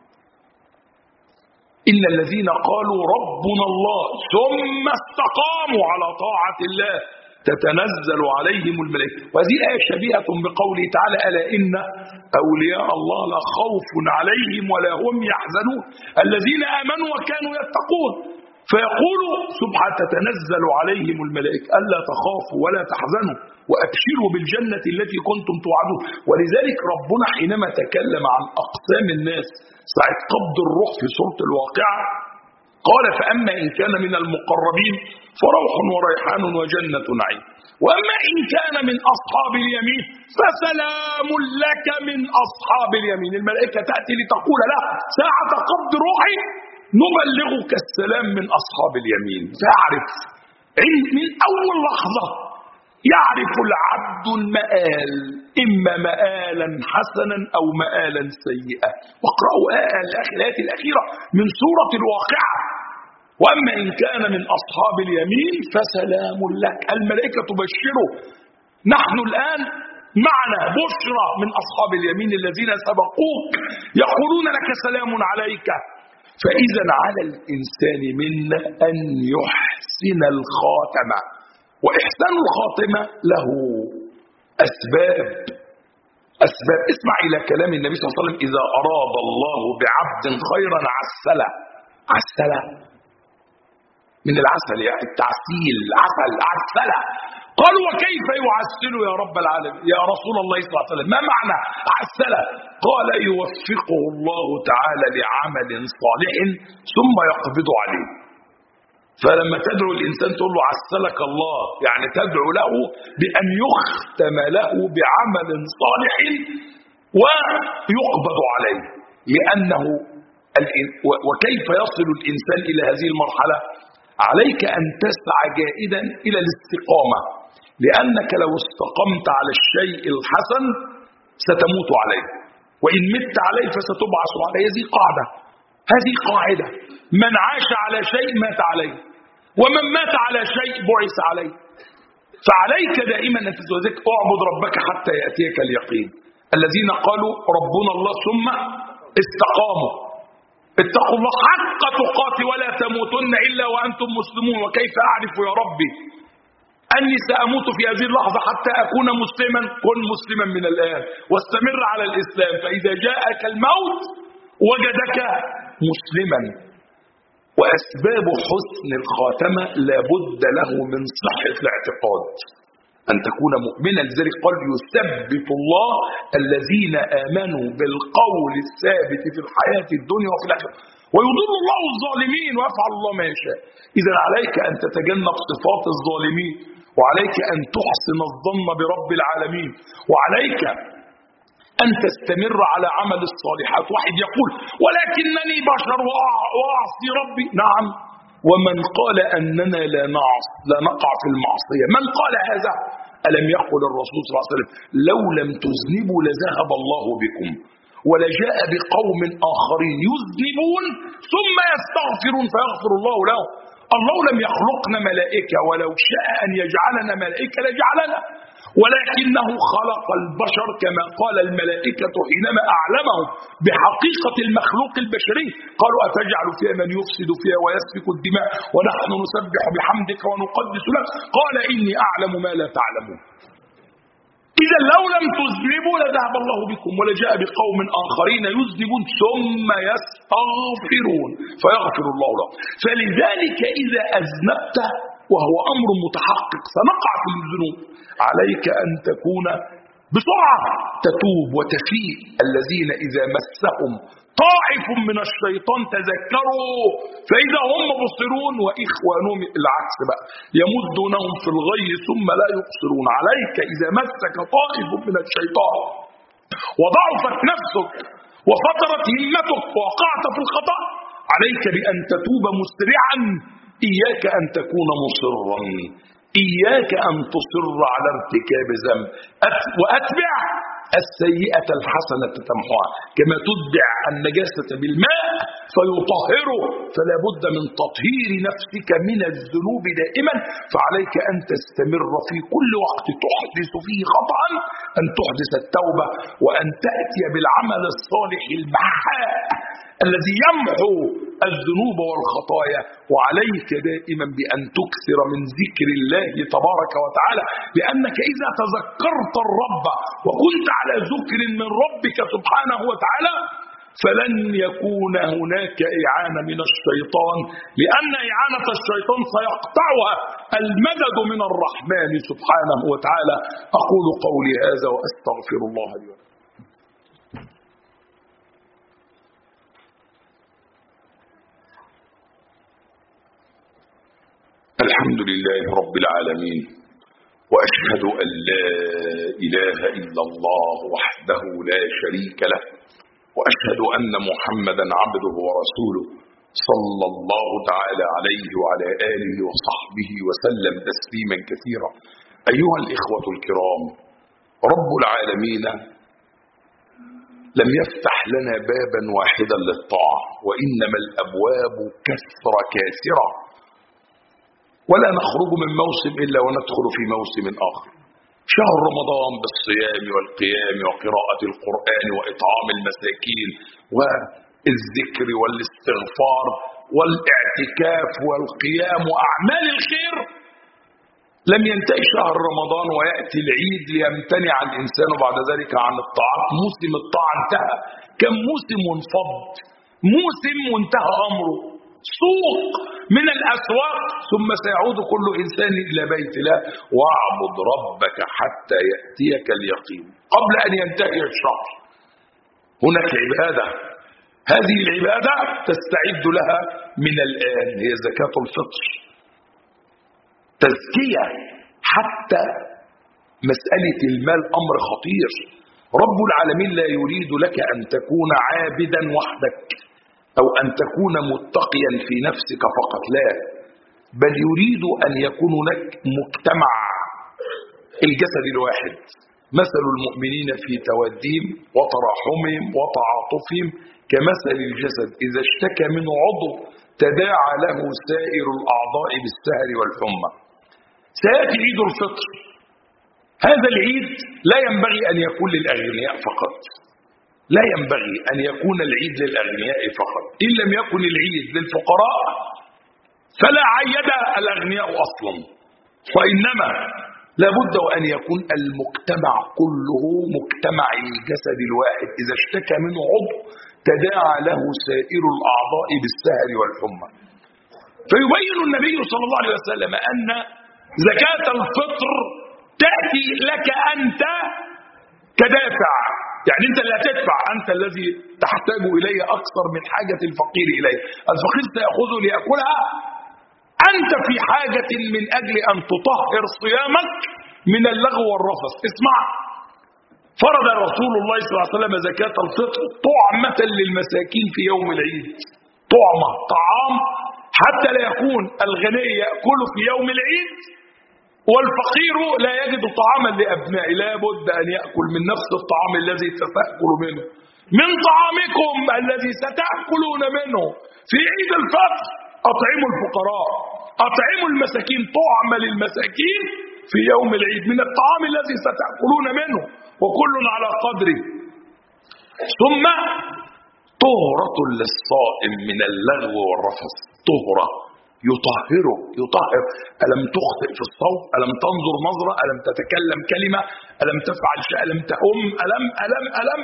إن الذين قالوا ربنا الله ثم استقاموا على طاعة الله تتنزل عليهم الملائكة. وهذه آية شبيهة بقوله تعالى: ألا إن أولياء الله لا خوف عليهم ولا هم يحزنون الذين آمنوا وكانوا يتقون. فيقول سبحانه: تتنزل عليهم الملائكة ألا تخافوا ولا تحزنوا وأبشروا بالجنة التي كنتم توعدون. ولذلك ربنا حينما تكلم عن أقسام الناس ساعة قبض الروح في سورة الواقعة قال: فأما إن كان من المقربين فروح وريحان وجنة نعيم، وأما إن كان من أصحاب اليمين فسلام لك من أصحاب اليمين. الملائكة تأتي لتقول له ساعة قبض روحي: نبلغك السلام من أصحاب اليمين. فاعرف من أول لحظة يعرف العبد المآل، إما مآلا حسنا أو مآلا سيئا. واقرأوا الآيات الأخيرة من سورة الواقعة: وأما إن كان من أصحاب اليمين فسلام لك. الملائكة تبشره. نحن الآن معنا بشرى من أصحاب اليمين الذين سبقوك يقولون لك سلام عليك. فإذا على الإنسان منا أن يحسن الخاتمة، وإحسان الخاتمة له أسباب. اسمع إلى كلام النبي صلى الله عليه وسلم: إذا أراد الله بعبد خيرا عسله من العسل، يعني التعسيل، عسله. قالوا: وكيف يعسل يا رب العالمين يا رسول الله صلى الله عليه وسلم؟ ما معنى عسله؟ قال: يوفقه الله تعالى لعمل صالح ثم يقبض عليه. فلما تدعو الإنسان تقول له عسلك الله، يعني تدعو له بأن يختم له بعمل صالح ويقبض عليه. لأنه وكيف يصل الإنسان إلى هذه المرحلة؟ عليك أن تسعى جائدا إلى الاستقامة، لأنك لو استقمت على الشيء الحسن ستموت عليه، وإن مت عليه فستبعث عليه. هذه قاعدة. من عاش على شيء مات عليه، ومن مات على شيء بعث عليه. فعليك دائما أن تذكر: اعبد ربك حتى يأتيك اليقين. الذين قالوا ربنا الله ثم استقاموا. اتقوا الله حق تقاته ولا تموتن إلا وأنتم مسلمون. وكيف أعرف يا ربي أني سأموت في هذه اللحظة حتى أكون مسلما؟ كن مسلما من الآن واستمر على الإسلام، فإذا جاءك الموت وجدك مسلما. وأسباب حسن الخاتمة لابد له من صحة الاعتقاد، أن تكون مؤمنا. لذلك قال يثبت الله الذين آمنوا بالقول الثابت في الحياة الدنيا وفي الآخرة ويضل الله الظالمين ويفعل الله ما يشاء. إذا عليك أن تتجنب صفات الظالمين، وعليك أن تحسن الظن برب العالمين، وعليك أن تستمر على عمل الصالحات. واحد يقول ولكنني بشر وأعصي ربي. نعم، ومن قال أننا لا نقع في المعصية، من قال هذا؟ ألم يقل الرسول صلى الله عليه وسلم لو لم تذنبوا لذهب الله بكم ولجاء بقوم آخرين يذنبون ثم يستغفرون فيغفر الله لهم. الله لم يخلقنا ملائكة، ولو شاء أن يجعلنا ملائكة لجعلنا، ولكنه خلق البشر كما قال الملائكة حينما أعلمهم بحقيقة المخلوق البشري. قالوا أتجعل فيها من يفسد فيها ويسفك الدماء ونحن نسبح بحمدك ونقدس لك قال إني أعلم ما لا تعلمون. إذا لو لم تذنبوا لذهب الله بكم ولجاء بقوم آخرين يذنبون ثم يستغفرون فيغفر الله لهم. فلذلك إذا أذنبت وهو أمر متحقق سنقع في الذنوب، عليك أن تكون بسرعة تتوب وتفيء. الذين إذا مسهم طائف من الشيطان تذكروا فإذا هم مبصرون وإخوانهم العكس بقى يمدونهم في الغي ثم لا يبصرون. عليك إذا مسك طائف من الشيطان وضعفت نفسك وفترت همتك ووقعت في الخطأ، عليك بأن تتوب مسرعا. إياك أن تكون مصرا، إياك أن تصر على ارتكاب ذنب، وأتبع السيئة الحسنة تمحوها كما تتبع النجاسة بالماء فيطهره. فلا بد من تطهير نفسك من الذنوب دائما. فعليك أن تستمر في كل وقت تحدث فيه خطأ أن تحدث التوبة، وأن تأتي بالعمل الصالح المحاء الذي يمحو الذنوب والخطايا. وعليك دائما بأن تكثر من ذكر الله تبارك وتعالى، لأنك إذا تذكرت الرب وكنت على ذكر من ربك سبحانه وتعالى فلن يكون هناك إعانة من الشيطان، لأن إعانة الشيطان سيقطعها المدد من الرحمن سبحانه وتعالى. أقول قولي هذا وأستغفر الله لي ولكم. الحمد لله رب العالمين، وأشهد أن لا إله إلا الله وحده لا شريك له، وأشهد أن محمدا عبده ورسوله صلى الله تعالى عليه وعلى آله وصحبه وسلم تسليما كثيرا. أيها الإخوة الكرام، رب العالمين لم يفتح لنا بابا واحدا للطاعة، وإنما الأبواب كاسرة، ولا نخرج من موسم إلا وندخل في موسم آخر. شهر رمضان بالصيام والقيام وقراءة القرآن وإطعام المساكين والذكر والاستغفار والاعتكاف والقيام وأعمال الخير. لم ينتهي شهر رمضان ويأتي العيد ليمتنع الإنسان بعد ذلك عن الطاعات. موسم الطاعة انتهى. كم موسم منفض، موسم وانتهى أمره، سوق من الأسواق، ثم سيعود كل إنسان إلى بيت الله. واعبد ربك حتى يأتيك اليقين. قبل أن ينتهي الشهر هناك عبادة، هذه العبادة تستعد لها من الآن، هي زكاة الفطر. تزكية، حتى مسألة المال أمر خطير. رب العالمين لا يريد لك أن تكون عابدا وحدك أو أن تكون متقيا في نفسك فقط، لا، بل يريد أن يكون لك مجتمع الجسد الواحد. مثل المؤمنين في توديهم وتراحمهم وتعاطفهم كمثل الجسد إذا اشتكى منه عضو تداعى له سائر الأعضاء بالسهر والحمى. سيأتي عيد الفطر، هذا العيد لا ينبغي أن يكون للأغنياء فقط، لا ينبغي أن يكون العيد للأغنياء فقط. إن لم يكن العيد للفقراء فلا عيد الأغنياء أصلا، وإنما لابد أن يكون المجتمع كله مجتمع الجسد الواحد، إذا اشتكى منه عضو تداعى له سائر الأعضاء بالسهر والحمى. فيبين النبي صلى الله عليه وسلم أن زكاة الفطر تأتي لك أنت كدافع، يعني أنت اللي هتدفع، أنت الذي تحتاج إليه أكثر من حاجة الفقير إليه. الفقير سيأخذه ليأكلها، أنت في حاجة من أجل أن تطهر صيامك من اللغو والرفث. اسمع، فرض رسول الله صلى الله عليه وسلم زكاة الفطر طعمة للمساكين في يوم العيد، طعمة، طعام، حتى لا يكون الغني يأكل في يوم العيد والفقير لا يجد طعاما لأبنائه. لا بد أن يأكل من نفس الطعام الذي ستأكل منه، من طعامكم الذي ستأكلون منه في عيد الفطر أطعموا الفقراء، أطعموا المساكين، طعمة للمساكين في يوم العيد من الطعام الذي ستأكلون منه وكل على قدره. ثم طهرة للصائم من اللغو والرفث، طهرة يطهر. ألم تخطئ في الصوم؟ ألم تنظر نظرة؟ ألم تتكلم كلمة؟ ألم تفعل شيء؟ ألم تأم؟ ألم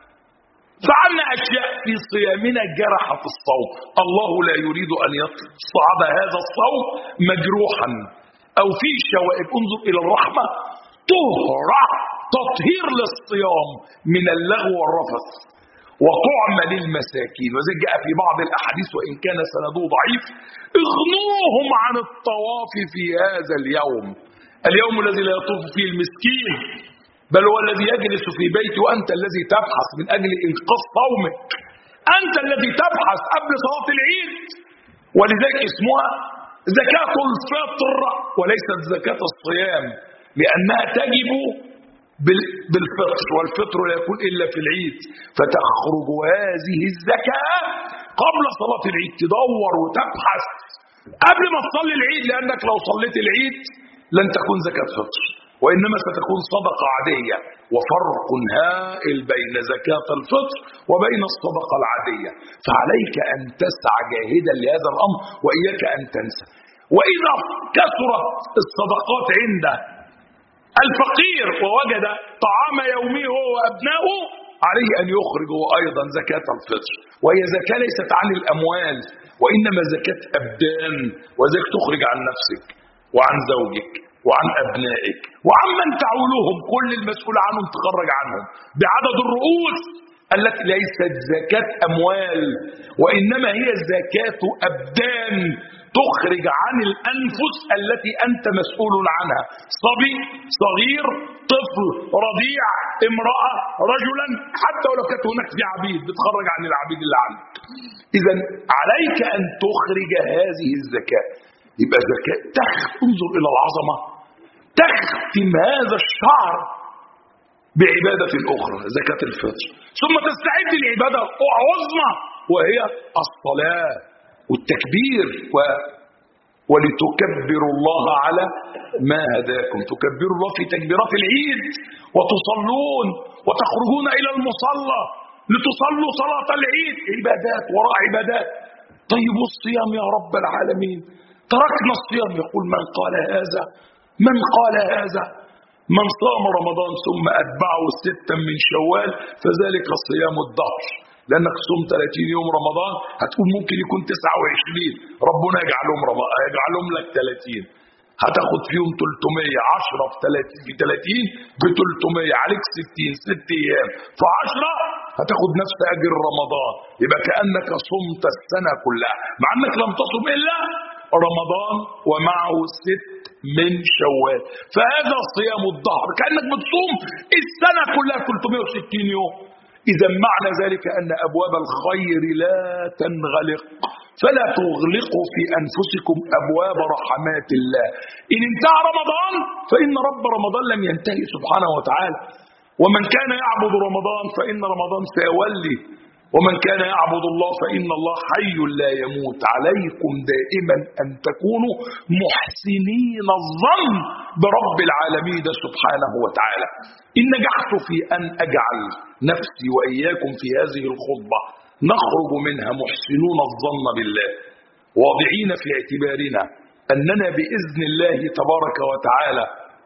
فعلنا أشياء في صيامنا جرحت الصوم. الله لا يريد أن يصعد هذا الصوم مجروحا أو فيه شوائب. انظر إلى الرحمة، طهرة، تطهير للصيام من اللغو والرفث، وطعم للمساكين. وذلك جاء في بعض الأحاديث وإن كان سنده ضعيف: اغنوهم عن الطواف في هذا اليوم الذي لا يطوف فيه المسكين، بل هو الذي يجلس في بيته، وأنت الذي تبحث من أجل إنقاذ صومك، أنت الذي تبحث قبل صلاة العيد. ولذلك اسمها زكاة الفطر وليست زكاة الصيام، لأنها تجب بالفطر، والفطر لا يكون إلا في العيد. فتخرج هذه الزكاة قبل صلاة العيد، تدور وتبحث قبل ما تصلي العيد، لأنك لو صليت العيد لن تكون زكاة فطر، وإنما ستكون صدقة عادية. وفرق هائل بين زكاة الفطر وبين الصدقة العادية. فعليك أن تسعى جاهدا لهذا الأمر، وإياك أن تنسى. وإذا كثرت الصدقات عند الفقير ووجد طعام يومه هو وأبنائه، عليه أن يخرج هو أيضا زكاة الفطر، وهي زكاة ليست عن الأموال وإنما زكاة أبدان. وذلك تخرج عن نفسك وعن زوجك وعن أبنائك وعن من تعولهم، كل المسؤول عنهم تخرج عنهم بعدد الرؤوس التي ليست زكاة أموال وإنما هي زكاة أبدان، تخرج عن الأنفس التي أنت مسؤول عنها، صبي، صغير، طفل، رضيع، امرأة، رجلا، حتى ولو كانت هناك في عبيد بتخرج عن العبيد اللي عندك. إذن عليك أن تخرج هذه الزكاة. يبقى زكاة انظر إلى العظمة، تختم هذا الشعر بعبادة أخرى، زكاة الفطر، ثم تستعد للعبادة العظمى وهي الصلاة والتكبير ولتكبروا الله على ما هداكم، تكبروا الله في تكبيرات العيد، وتصلون وتخرجون إلى المصلى لتصلوا صلاة العيد، عبادات وراء عبادات. طيب والصيام يا رب العالمين؟ تركنا الصيام. يقول من قال هذا من صام رمضان ثم أتبعه 6 من شوال فذلك صيام الدهر. لأنك صوم 30 يوم رمضان، هتقول ممكن يكون 29، ربنا يجعلهم لك 30، هتاخد فيهم 300، 10 في 30 ب 300، عليك 60، 6 أيام في 10 هتاخد نفس أجر رمضان. يبقى كأنك صمت السنة كلها، مع أنك لم تصم إلا رمضان ومعه 6 من شوال، فهذا صيام الدهر، كأنك بتصوم السنة كلها 360 يوم. إذا معنى ذلك أن أبواب الخير لا تنغلق، فلا تغلقوا في أنفسكم أبواب رحمات الله. إن انتهى رمضان فإن رب رمضان لم ينتهي سبحانه وتعالى، ومن كان يعبد رمضان فإن رمضان سيولي ومن كان يعبد الله فإن الله حي لا يموت. عليكم دائما أن تكونوا محسنين الظن برب العالمين سبحانه وتعالى. إن نجحت في أن أجعل نفسي وإياكم في هذه الخطبة نخرج منها محسنون الظن بالله، واضعين في اعتبارنا أننا بإذن الله تبارك وتعالى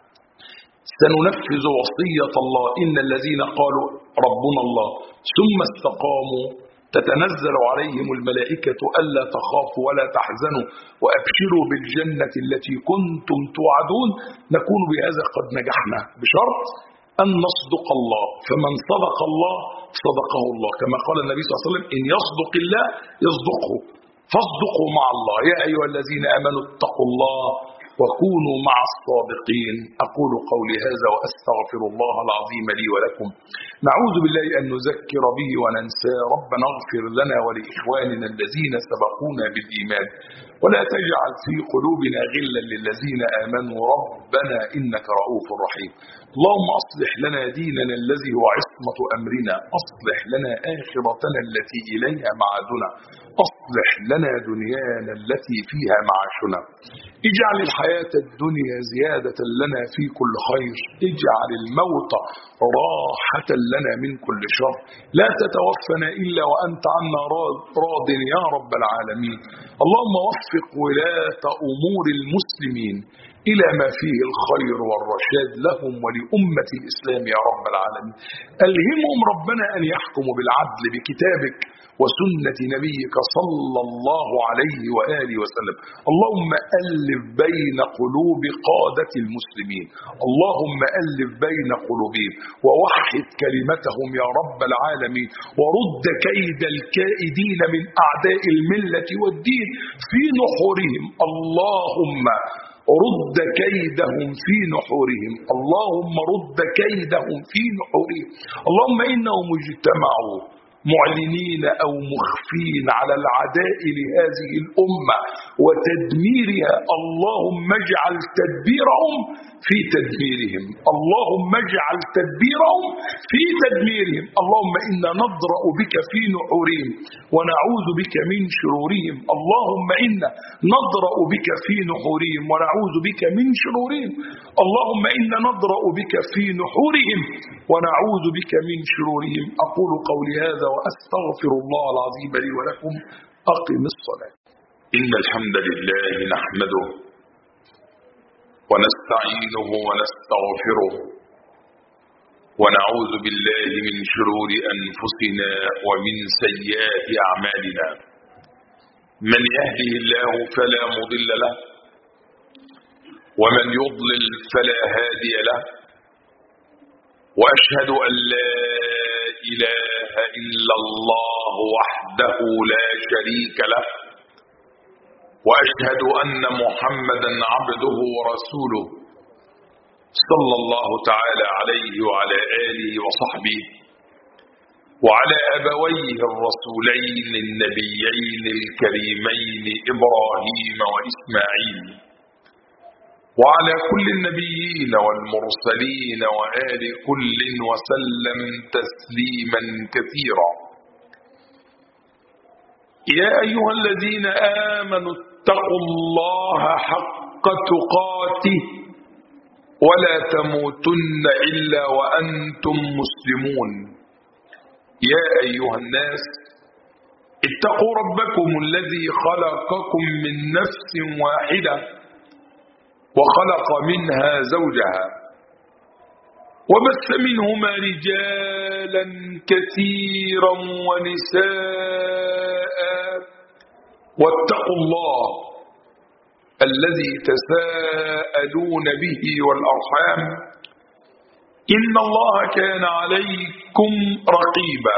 سننفذ وصية الله: إن الذين قالوا ربنا الله ثم استقاموا تتنزل عليهم الملائكة ألا تخافوا ولا تحزنوا وأبشروا بالجنة التي كنتم توعدون. نكون بهذا قد نجحنا بشرط أن نصدق الله، فمن صدق الله صدقه الله، كما قال النبي صلى الله عليه وسلم: إن يصدق الله يصدقه، فاصدقوا مع الله يا أيها الذين آمنوا اتقوا الله وكونوا مع الصادقين. أقول قولي هذا وأستغفر الله العظيم لي ولكم. نعوذ بالله أن نذكر به وننسى. ربنا اغفر لنا ولإخواننا الذين سبقونا بالإيمان ولا تجعل في قلوبنا غلا للذين آمنوا ربنا إنك رؤوف رحيم. اللهم أصلح لنا ديننا الذي هو عصمة أمرنا، أصلح لنا آخرتنا التي إليها معادنا، أصلح لنا دنيانا التي فيها معاشنا. اجعل الحياة الدنيا زيادة لنا في كل خير، اجعل الموت راحة لنا من كل شر. لا تتوفنا إلا وأنت عنا راض يا رب العالمين. اللهم وفق ولاة أمور المسلمين إلى ما فيه الخير والرشاد لهم ولأمة الإسلام يا رب العالمين. ألهمهم ربنا أن يحكموا بالعدل بكتابك وسنة نبيك صلى الله عليه وآله وسلم. اللهم ألف بين قلوب قادة المسلمين، اللهم ألف بين قلوبهم ووحد كلمتهم يا رب العالمين، ورد كيد الكائدين من أعداء الملة والدين في نحورهم. اللهم رد كيدهم في نحورهم، اللهم رد كيدهم في نحورهم. اللهم إنهم اجتمعوا معلنين أو مخفين على العداء لهذه الأمة وتدميرها. اللهم اجعل تدبيرهم في تدميرهم، اللهم اجعل تدبيرهم في تدميرهم. اللهم إنا نضرأ بك في نحورهم ونعوذ بك من شرورهم. اللهم إنا نضرأ بك في نحورهم ونعوذ بك من شرورهم. اللهم إنا نضرأ بك في نحورهم ونعوذ بك من شرورهم. أقول قولي هذا وأستغفر الله العظيم لي ولكم. أقم الصلاة. إن الحمد لله نحمده ونستعينه ونستغفره ونعوذ بالله من شرور أنفسنا ومن سيئات أعمالنا. من يهده الله فلا مضل له ومن يضلل فلا هادي له، وأشهد أن لا إله إلا الله وحده لا شريك له، وأشهد أن محمدا عبده ورسوله صلى الله تعالى عليه وعلى آله وصحبه وعلى أبويه الرسولين النبيين الكريمين إبراهيم وإسماعيل وعلى كل النبيين والمرسلين وآل كل وسلم تسليما كثيرا. يا أيها الذين آمنوا اتقوا الله حق تقاته ولا تموتن إلا وأنتم مسلمون. يا أيها الناس اتقوا ربكم الذي خلقكم من نفس واحدة وخلق منها زوجها وبث منهما رجالا كثيرا ونساء، واتقوا الله الذي تساءلون به والأرحام إن الله كان عليكم رقيبا.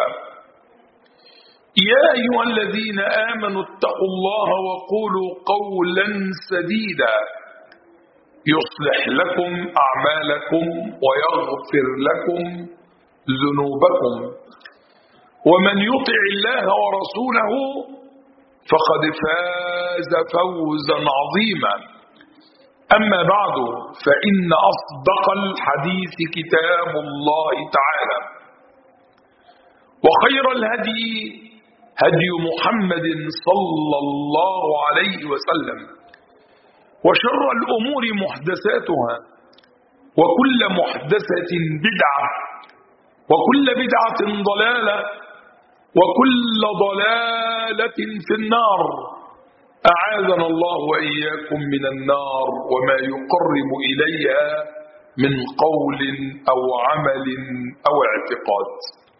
يا أيها الذين آمنوا اتقوا الله وقولوا قولا سديدا يصلح لكم أعمالكم ويغفر لكم ذنوبكم، ومن يطع الله ورسوله فقد فاز فوزا عظيما. أما بعد، فإن أصدق الحديث كتاب الله تعالى، وخير الهدي هدي محمد صلى الله عليه وسلم، وشر الأمور محدثاتها، وكل محدثة بدعة، وكل بدعة ضلالة، وكل ضلالة في النار. أعاذنا الله وإياكم من النار وما يقرب إليها من قول أو عمل أو اعتقاد.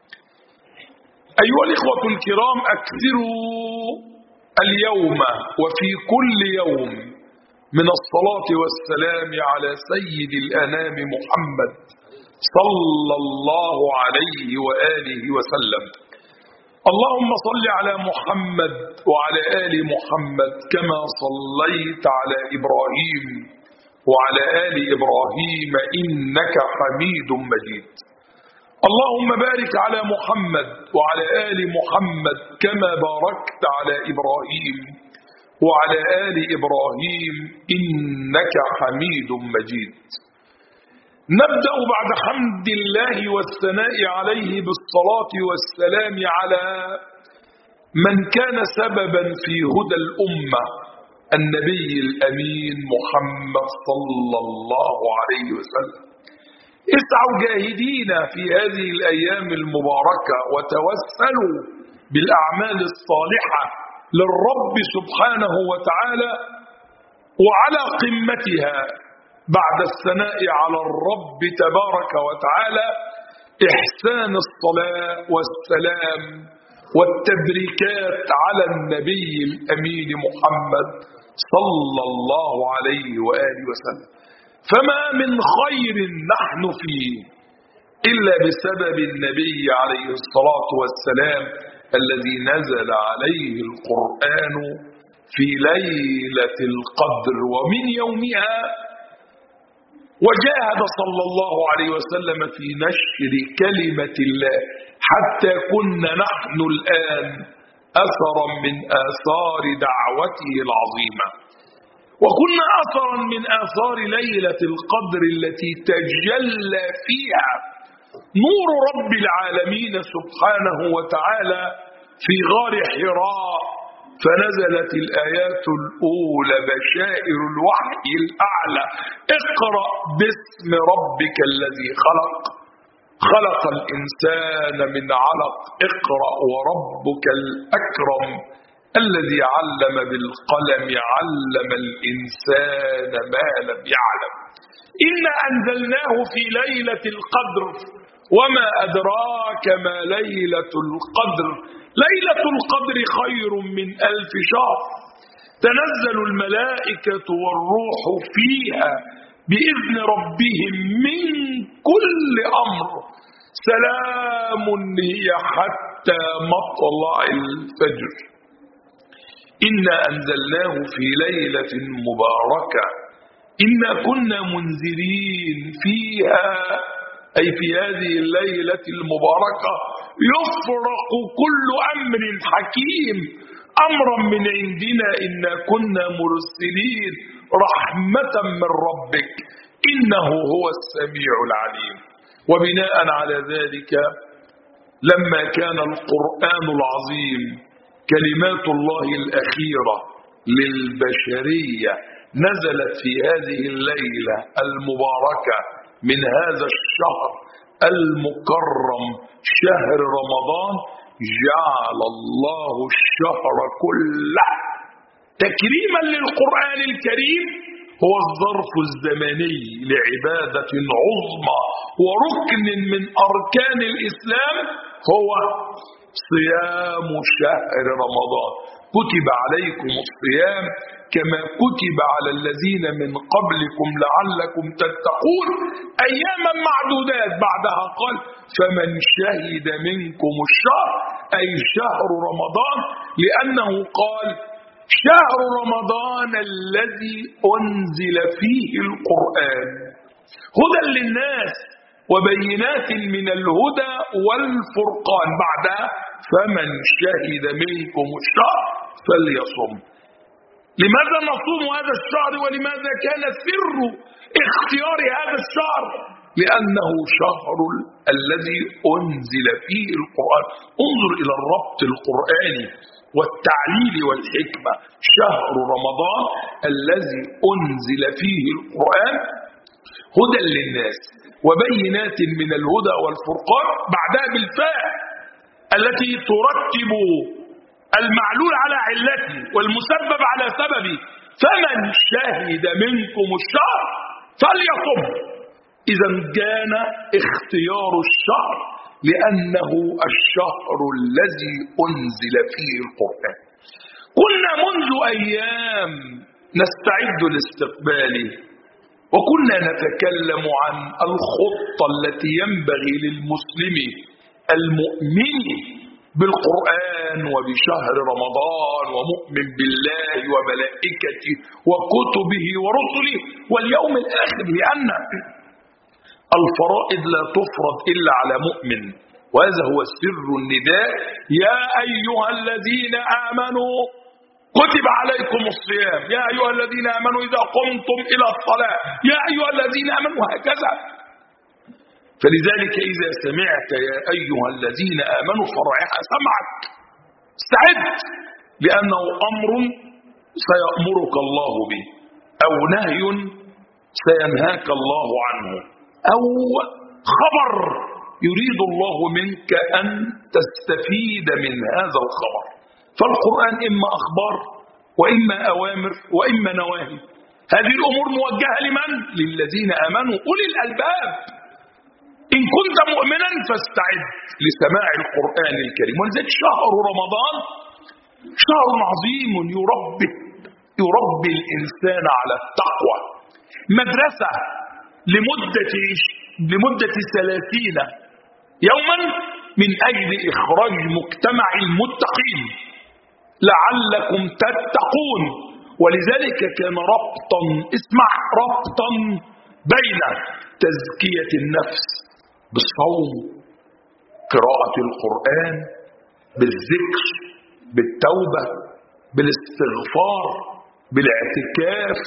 أيها الإخوة الكرام، أكثروا اليوم وفي كل يوم من الصلاة والسلام على سيد الأنام محمد صلى الله عليه وآله وسلم. اللهم صل على محمد وعلى آل محمد كما صليت على إبراهيم وعلى آل إبراهيم إنك حميد مجيد. اللهم بارك على محمد وعلى آل محمد كما باركت على إبراهيم وعلى آل إبراهيم إنك حميد مجيد. نبدأ بعد حمد الله والثناء عليه بالصلاة والسلام على من كان سببا في هدى الأمة، النبي الأمين محمد صلى الله عليه وسلم. اسعوا جاهدين في هذه الأيام المباركة وتوسلوا بالأعمال الصالحة للرب سبحانه وتعالى، وعلى قمتها بعد الثناء على الرب تبارك وتعالى إحسان الصلاة والسلام والتبريكات على النبي الأمين محمد صلى الله عليه وآله وسلم. فما من خير نحن فيه إلا بسبب النبي عليه الصلاة والسلام الذي نزل عليه القرآن في ليلة القدر ومن يومها، وجاهد صلى الله عليه وسلم في نشر كلمة الله حتى كنا نحن الآن أثرا من آثار دعوته العظيمة، وكنا أثرا من آثار ليلة القدر التي تجلى فيها نور رب العالمين سبحانه وتعالى في غار حراء، فنزلت الآيات الأولى بشائر الوحي الأعلى: اقرأ باسم ربك الذي خلق، خلق الإنسان من علق، اقرأ وربك الأكرم الذي علم بالقلم علم الإنسان ما لم يعلم. إنا أنزلناه في ليلة القدر وما أدراك ما ليلة القدر، ليلة القدر خير من 1000 شهر، تنزل الملائكة والروح فيها بإذن ربهم من كل أمر، سلام هي حتى مطلع الفجر. إنا أنزلناه في ليلة مباركة إنا كنا منذرين فيها، أي في هذه الليلة المباركة يفرق كل أمر حكيم أمرا من عندنا إنا كنا مرسلين رحمة من ربك إنه هو السميع العليم. وبناء على ذلك لما كان القرآن العظيم كلمات الله الأخيرة للبشرية نزلت في هذه الليلة المباركة من هذا الشهر المكرم شهر رمضان، جعل الله الشهر كله تكريما للقرآن الكريم هو الظرف الزمني لعبادة عظمى وركن من أركان الإسلام هو صيام شهر رمضان. كتب عليكم الصيام كما كتب على الذين من قبلكم لعلكم تتقون أياما معدودات. بعدها قال فمن شهد منكم الشهر أي شهر رمضان، لأنه قال شهر رمضان الذي أنزل فيه القرآن هدى للناس وبينات من الهدى والفرقان. بعدها فمن شهد منكم الشهر فليصم. لماذا نصوم هذا الشهر ولماذا كان سر اختيار هذا الشهر لأنه شهر الذي أنزل فيه القرآن. انظر إلى الربط القرآني والتعليل والحكمة. شهر رمضان الذي أنزل فيه القرآن هدى للناس وبينات من الهدى والفرقان، بعدها بالفاء التي ترتب المعلول على علته والمسبب على سببه. فمن شهد منكم الشهر فليصم. إذا كان اختيار الشهر لأنه الشهر الذي أنزل فيه القرآن. كنا منذ أيام نستعد لاستقباله، وكنا نتكلم عن الخطة التي ينبغي للمسلم المؤمن بالقرآن وبشهر رمضان ومؤمن بالله وملائكته وكتبه ورسله واليوم الآخر، لأن الفرائض لا تفرض إلا على مؤمن، وهذا هو سر النداء. يا أيها الذين آمنوا كتب عليكم الصيام، يا أيها الذين آمنوا إذا قمتم إلى الصلاة، يا أيها الذين آمنوا، هكذا. فلذلك إذا سمعت يا أيها الذين آمنوا فرعها سمعك، استعد، لأنه أمر سيأمرك الله به، أو نهي سينهاك الله عنه، أو خبر يريد الله منك أن تستفيد من هذا الخبر. فالقرآن إما أخبار وإما أوامر وإما نواهي. هذه الأمور موجهة لمن؟ للذين آمنوا أولي الألباب. إن كنت مؤمنا فاستعد لسماع القرآن الكريم. ولذلك شهر رمضان شهر عظيم يربي الإنسان على التقوى. مدرسة لمدة 30 يوما من أجل إخراج مجتمع المتقين لعلكم تتقون. ولذلك كان ربطا، اسمع، ربطا بين تزكية النفس بالصوم، قراءة القرآن، بالذكر، بالتوبة، بالاستغفار، بالاعتكاف،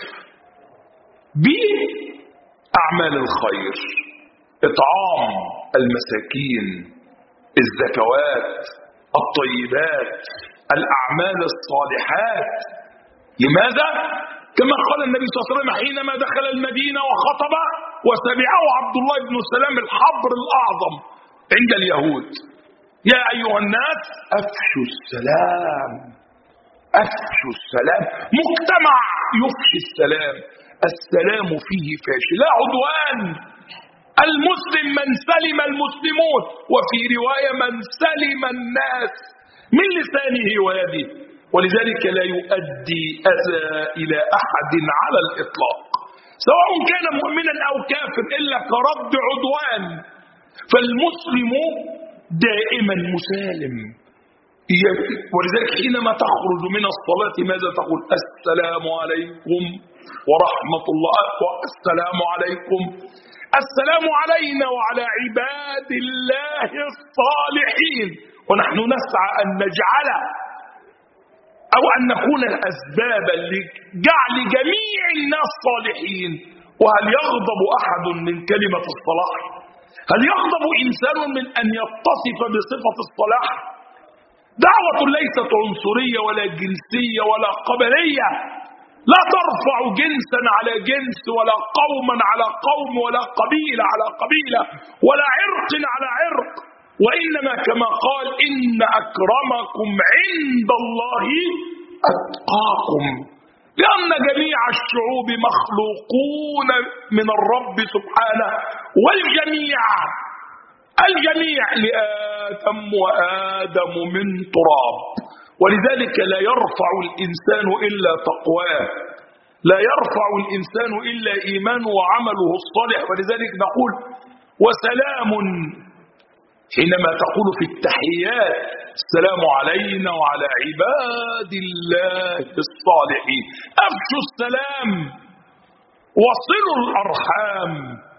بأعمال الخير، إطعام المساكين، الزكوات، الطيبات، الأعمال الصالحات. لماذا؟ كما قال النبي صلى الله عليه وسلم حينما دخل المدينة وخطب وسمعه عبد الله بن سلام الحبر الأعظم عند اليهود: يا أيها الناس أفشوا السلام، أفشوا السلام. مجتمع يفشي السلام، السلام فيه فاشي، لا عدوان. المسلم من سلم المسلمون، وفي رواية من سلم الناس من لسانه ويده، ولذلك لا يؤدي أذى إلى أحد على الإطلاق، سواء كان مؤمنا أو كافر، إلا كرد عدوان. فالمسلم دائما مسالم. ولذلك حينما تخرج من الصلاة ماذا تقول؟ السلام عليكم ورحمة الله، السلام عليكم، السلام علينا وعلى عباد الله الصالحين. ونحن نسعى أن نجعل أو أن نكون أسبابا لجعل جميع الناس صالحين. وهل يغضب أحد من كلمة الصلاح؟ هل يغضب إنسان من أن يتصف بصفة الصلاح؟ دعوة ليست عنصرية ولا جنسية ولا قبلية، لا ترفع جنسا على جنس ولا قوما على قوم ولا قبيلة على قبيلة ولا عرق على عرق، وإنما كما قال: إن أكرمكم عند الله أتقاكم. لأن جميع الشعوب مخلوقون من الرب سبحانه، والجميع لآدم، وآدم من تراب. ولذلك لا يرفع الإنسان إلا تقواه، لا يرفع الإنسان إلا إيمانه وعمله الصالح. ولذلك نقول وسلام حينما تقول في التحيات: السلام علينا وعلى عباد الله الصالحين. أفشوا السلام، وصلوا الأرحام.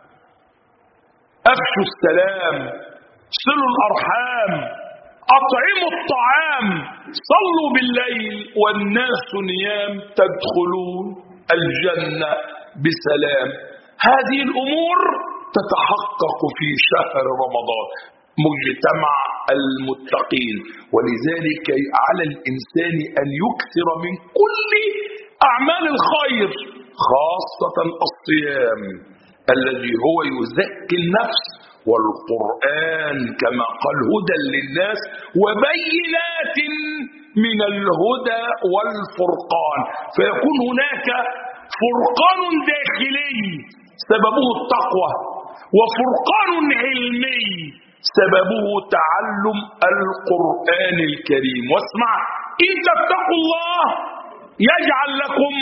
أفشوا السلام، صلوا الأرحام، أطعموا الطعام، صلوا بالليل والناس نيام، تدخلون الجنة بسلام. هذه الأمور تتحقق في شهر رمضان، مجتمع المتقين. ولذلك على الإنسان أن يكثر من كل أعمال الخير، خاصة الصيام الذي هو يزكي النفس، والقرآن كما قال هدى للناس وبينات من الهدى والفرقان، فيكون هناك فرقان داخلي سببه التقوى، وفرقان علمي سببه تعلم القرآن الكريم. واسمع، إن تتقوا الله يجعل لكم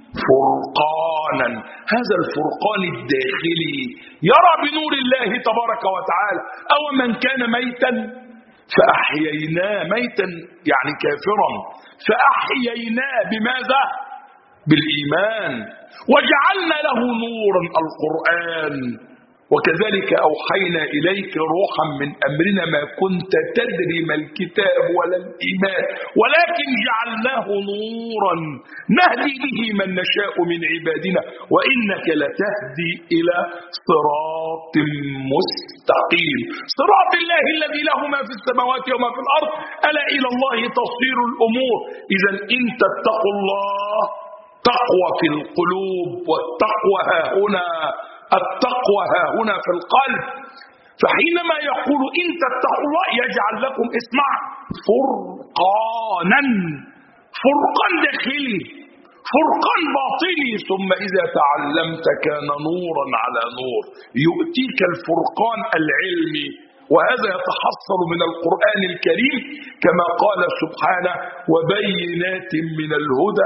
فرقانا، هذا الفرقان الداخلي يرى بنور الله تبارك وتعالى. أو من كان ميتا فأحييناه، ميتا يعني كافرا، فأحييناه بماذا؟ بالإيمان، وجعلنا له نورا القرآن. وكذلك أوحينا إليك روحا من أمرنا ما كنت تدري ما الكتاب ولا الإيمان ولكن جعلناه نورا نهدي به من نشاء من عبادنا وإنك لتهدي إلى صراط مستقيم، صراط الله الذي له ما في السماوات وما في الأرض، ألا إلى الله تصير الأمور. إذا إن تتقوا الله، تقوى في القلوب، والتقوى ها هنا، التقوى ها هنا في القلب. فحينما يقول إن تتقوا الله يجعل لكم، اسمع، فرقانا، فرقان داخلي، فرقان باطني، ثم إذا تعلمت كان نورا على نور، يؤتيك الفرقان العلمي، وهذا يتحصل من القرآن الكريم كما قال سبحانه وبينات من الهدى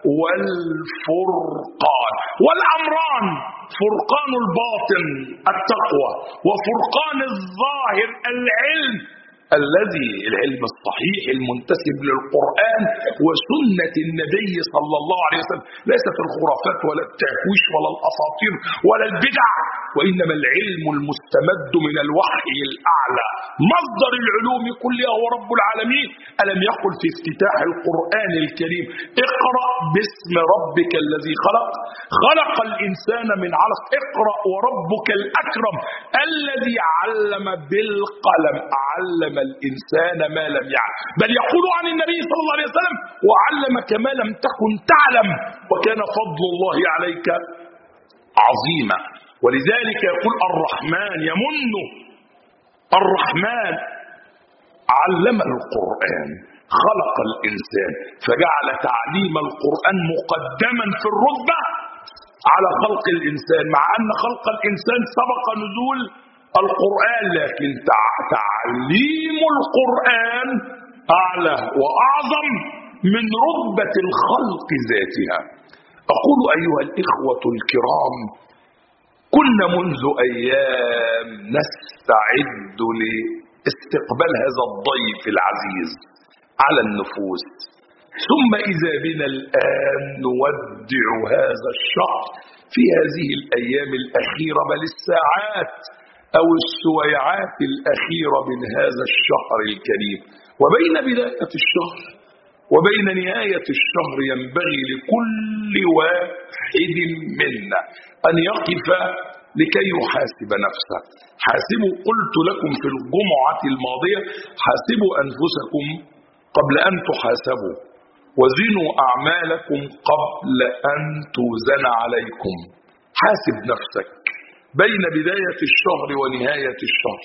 والفرقان. والأمران، فرقان الباطن التقوى، وفرقان الظاهر العلم، العلم الصحيح المنتسب للقرآن وسنة النبي صلى الله عليه وسلم، ليست الخرافات ولا التهويش ولا الأساطير ولا البدع، وإنما العلم المستمد من الوحي الأعلى مصدر العلوم كلها هو رب العالمين. ألم يقل في افتتاح القرآن الكريم اقرأ باسم ربك الذي خلق، خلق الإنسان من علق، اقرأ وربك الأكرم الذي علم بالقلم، علم الإنسان ما لم يعلم. بل يقول عن النبي صلى الله عليه وسلم وعلمك ما لم تكن تعلم وكان فضل الله عليك عظيما. ولذلك يقول الرحمن يمن، الرحمن علم القرآن، خلق الإنسان، فجعل تعليم القرآن مقدما في الرتبة على خلق الإنسان، مع أن خلق الإنسان سبق نزول القرآن، لكن تعليم القرآن أعلى وأعظم من رتبة الخلق ذاتها. أقول أيها الإخوة الكرام، كنا منذ أيام نستعد لاستقبال هذا الضيف العزيز على النفوس، ثم إذا بنا الآن نودع هذا الشهر في هذه الأيام الأخيرة، بل الساعات أو السويعات الأخيرة من هذا الشهر الكريم. وبين بداية الشهر وبين نهاية الشهر ينبغي لكل واحد منا أن يقف لكي يحاسب نفسه. حاسبوا، قلت لكم في الجمعة الماضية، حاسبوا أنفسكم قبل أن تحاسبوا، وزنوا أعمالكم قبل أن توزن عليكم. حاسب نفسك بين بداية الشهر ونهاية الشهر،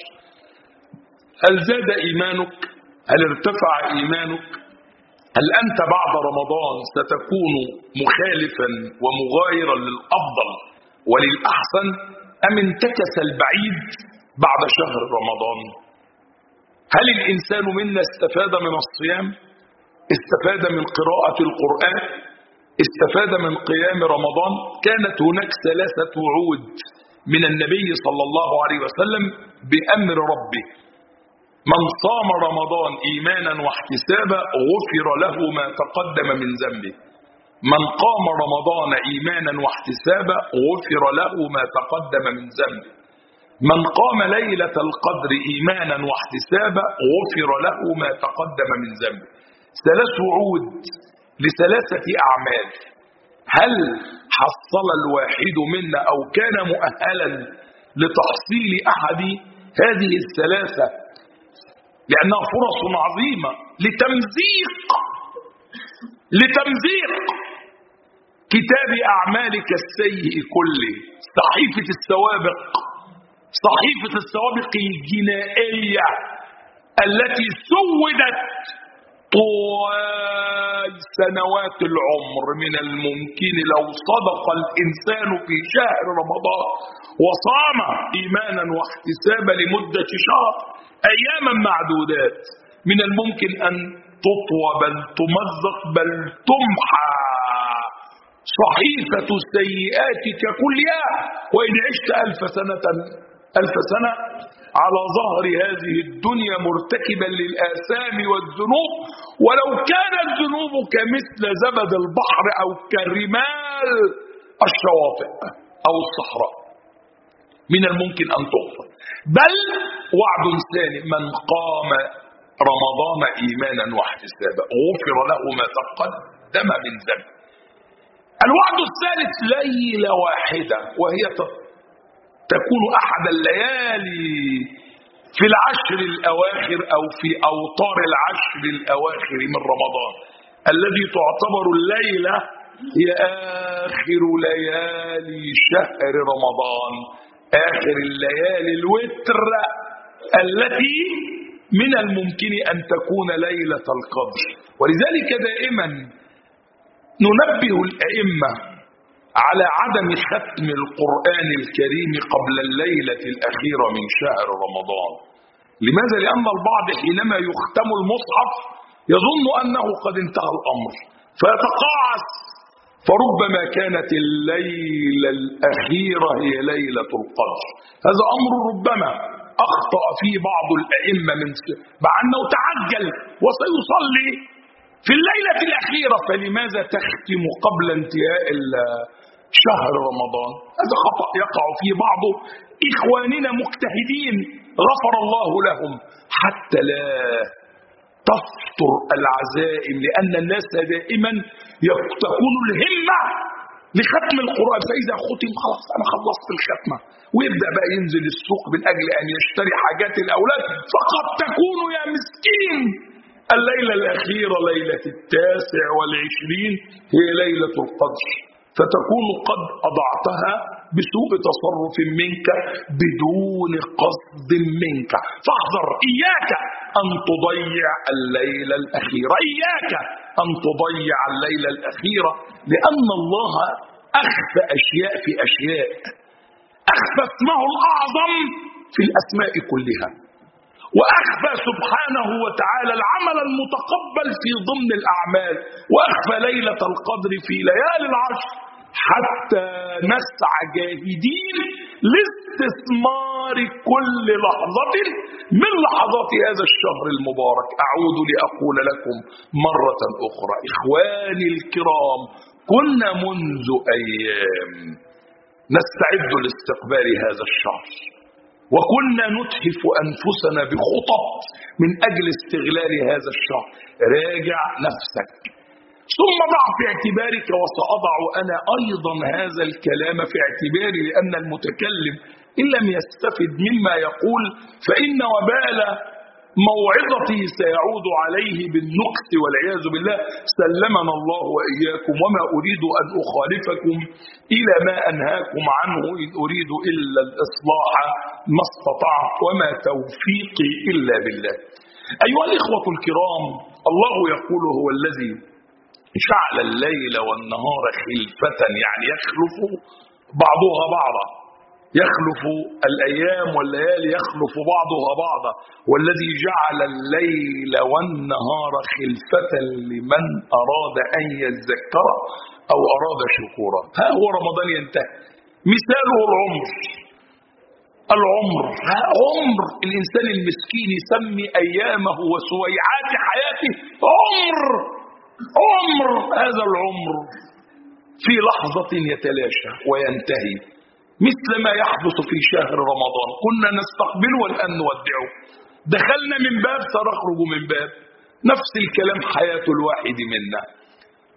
هل زاد إيمانك؟ هل ارتفع إيمانك؟ هل أنت بعد رمضان ستكون مخالفا ومغايرا للأفضل وللأحسن، أم انتكس البعيد بعد شهر رمضان؟ هل الإنسان منا استفاد من الصيام؟ استفاد من قراءة القرآن؟ استفاد من قيام رمضان؟ كانت هناك 3 وعود من النبي صلى الله عليه وسلم بأمر ربه: من صام رمضان إيمانا واحتسابا غفر له ما تقدم من ذنبه، من قام رمضان إيمانا واحتسابا غفر له ما تقدم من ذنبه، من قام ليلة القدر إيمانا واحتسابا غفر له ما تقدم من ذنبه. 3 وعود ل3 أعمال. هل حصل الواحد منا أو كان مؤهلا لتحصيل أحد هذه الثلاثة، لأنها فرص عظيمة لتمزيق كتاب أعمالك السيء كله، صحيفة السوابق الجنائية التي سودت طوال سنوات العمر. من الممكن لو صدق الإنسان في شهر رمضان وصام إيمانا واحتسابا لمدة شهر أياما معدودات، من الممكن أن تطوى بل تمزق بل تمحى صحيفة سيئاتك كلها، وإن عشت ألف سنة على ظهر هذه الدنيا مرتكبا للآثام والذنوب، ولو كانت ذنوبك مثل زبد البحر أو كالرمال الشواطئ أو الصحراء، من الممكن أن تغفر. بل وعد ثاني: من قام رمضان إيمانا واحتسابا غفر له ما تقدم من ذنب. الوعد الثالث ليلة واحدة، وهي تكون أحد الليالي في العشر الأواخر أو في أوتار العشر الأواخر من رمضان، الذي تعتبر الليلة هي آخر ليالي شهر رمضان، آخر الليالي الوتر التي من الممكن أن تكون ليلة القدر. ولذلك دائما ننبه الأئمة على عدم ختم القرآن الكريم قبل الليلة الأخيرة من شهر رمضان. لماذا؟ لأن البعض حينما يختم المصحف يظن أنه قد انتهى الأمر فيتقاعس، فربما كانت الليلة الأخيرة هي ليلة القدر. هذا أمر ربما أخطأ فيه بعض الأئمة مع أنه تعجل وسيصلي في الليلة الأخيرة، فلماذا تختم قبل انتهاء شهر رمضان؟ هذا خطأ يقع فيه بعض إخواننا مجتهدين غفر الله لهم، حتى لا تفطر العزائم، لأن الناس دائما تكون الهمة لختم القرآن، فإذا ختم خلاص أنا خلصت الختمة، ويبدأ بقى ينزل السوق من أجل أن يشتري حاجات الأولاد، فقد تكون يا مسكين الليلة الأخيرة ليلة 29 هي ليلة القدر، فتكون قد أضعتها بسوء تصرف منك بدون قصد منك. فاحذر، إياك أن تضيع الليلة الأخيرة، إياك أن تضيع الليلة الأخيرة، لأن الله أخفى أشياء في أشياء، أخفى اسمه الأعظم في الأسماء كلها، وأخفى سبحانه وتعالى العمل المتقبل في ضمن الأعمال، وأخفى ليلة القدر في ليالي العشر، حتى نسعى جاهدين لاستثمار كل لحظة من لحظات هذا الشهر المبارك. أعود لأقول لكم مرة أخرى إخواني الكرام، كنا منذ أيام نستعد لاستقبال هذا الشهر، وكنا نتحف أنفسنا بخطط من أجل استغلال هذا الشهر. راجع نفسك ثم ضع في اعتبارك، وسأضع أنا أيضا هذا الكلام في اعتباري، لأن المتكلم إن لم يستفد مما يقول فإن وبال موعظته سيعود عليه بالنقص والعياذ بالله. سلمنا الله وإياكم، وما أريد أن أخالفكم إلى ما أنهاكم عنه، إن أريد إلا الإصلاح ما استطعت، وما توفيقي إلا بالله. أيها الإخوة الكرام، الله يقول هو الذي جعل الليل والنهار خلفة، يعني يخلف بعضها بعضا، يخلف الأيام والليالي يخلف بعضها بعضا، والذي جعل الليل والنهار خلفة لمن أراد أن يذكر أو أراد شكورا. ها هو رمضان ينتهي، مثاله العمر، عمر الإنسان المسكين يسمي أيامه وسويعات حياته عمر. هذا العمر في لحظة يتلاشى وينتهي، مثل ما يحدث في شهر رمضان. كنا نستقبل والآن نودعه، دخلنا من باب سنخرج من باب، نفس الكلام حياة الواحد منا.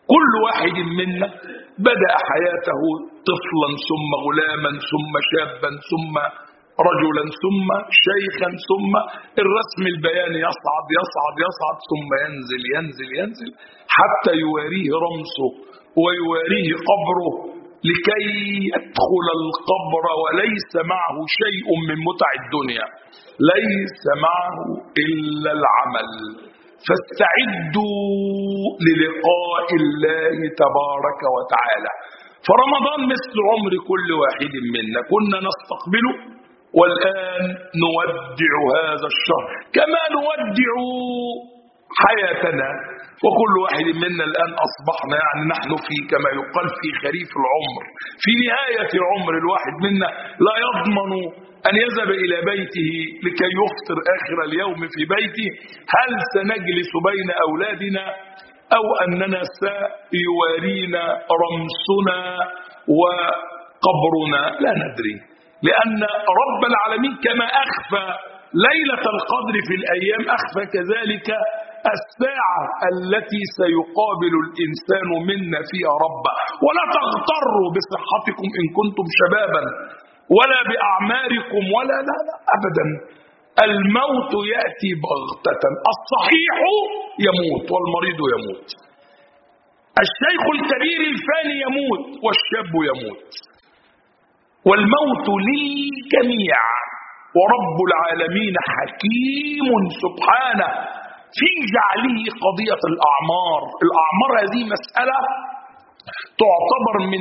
كل واحد منا بدأ حياته طفلا ثم غلاما ثم شابا ثم رجلا ثم شيخا ثم الرسم البياني يصعد يصعد يصعد ثم ينزل ينزل ينزل حتى يواريه رمسه ويواريه قبره لكي يدخل القبر وليس معه شيء من متع الدنيا، ليس معه إلا العمل. فاستعدوا للقاء الله تبارك وتعالى. فرمضان مثل عمر كل واحد منا، كنا نستقبله والآن نودع هذا الشهر كما نودع حياتنا. وكل واحد منا الآن أصبحنا يعني نحن في كما يقال في خريف العمر، في نهاية عمر الواحد منا لا يضمن أن يذهب إلى بيته لكي يفطر آخر اليوم في بيته. هل سنجلس بين أولادنا أو أننا سيوارينا رمسنا وقبرنا؟ لا ندري، لأن رب العالمين كما أخفى ليلة القدر في الأيام أخفى كذلك الساعة التي سيقابل الإنسان منا فيها ربه. ولا تغتروا بصحتكم إن كنتم شبابا ولا بأعماركم ولا لا أبدا. الموت يأتي بغتة، الصحيح يموت والمريض يموت، الشيخ الكبير الفاني يموت والشاب يموت، والموت للجميع. ورب العالمين حكيم سبحانه في جعله قضية الأعمار. الأعمار هذه مسألة تعتبر من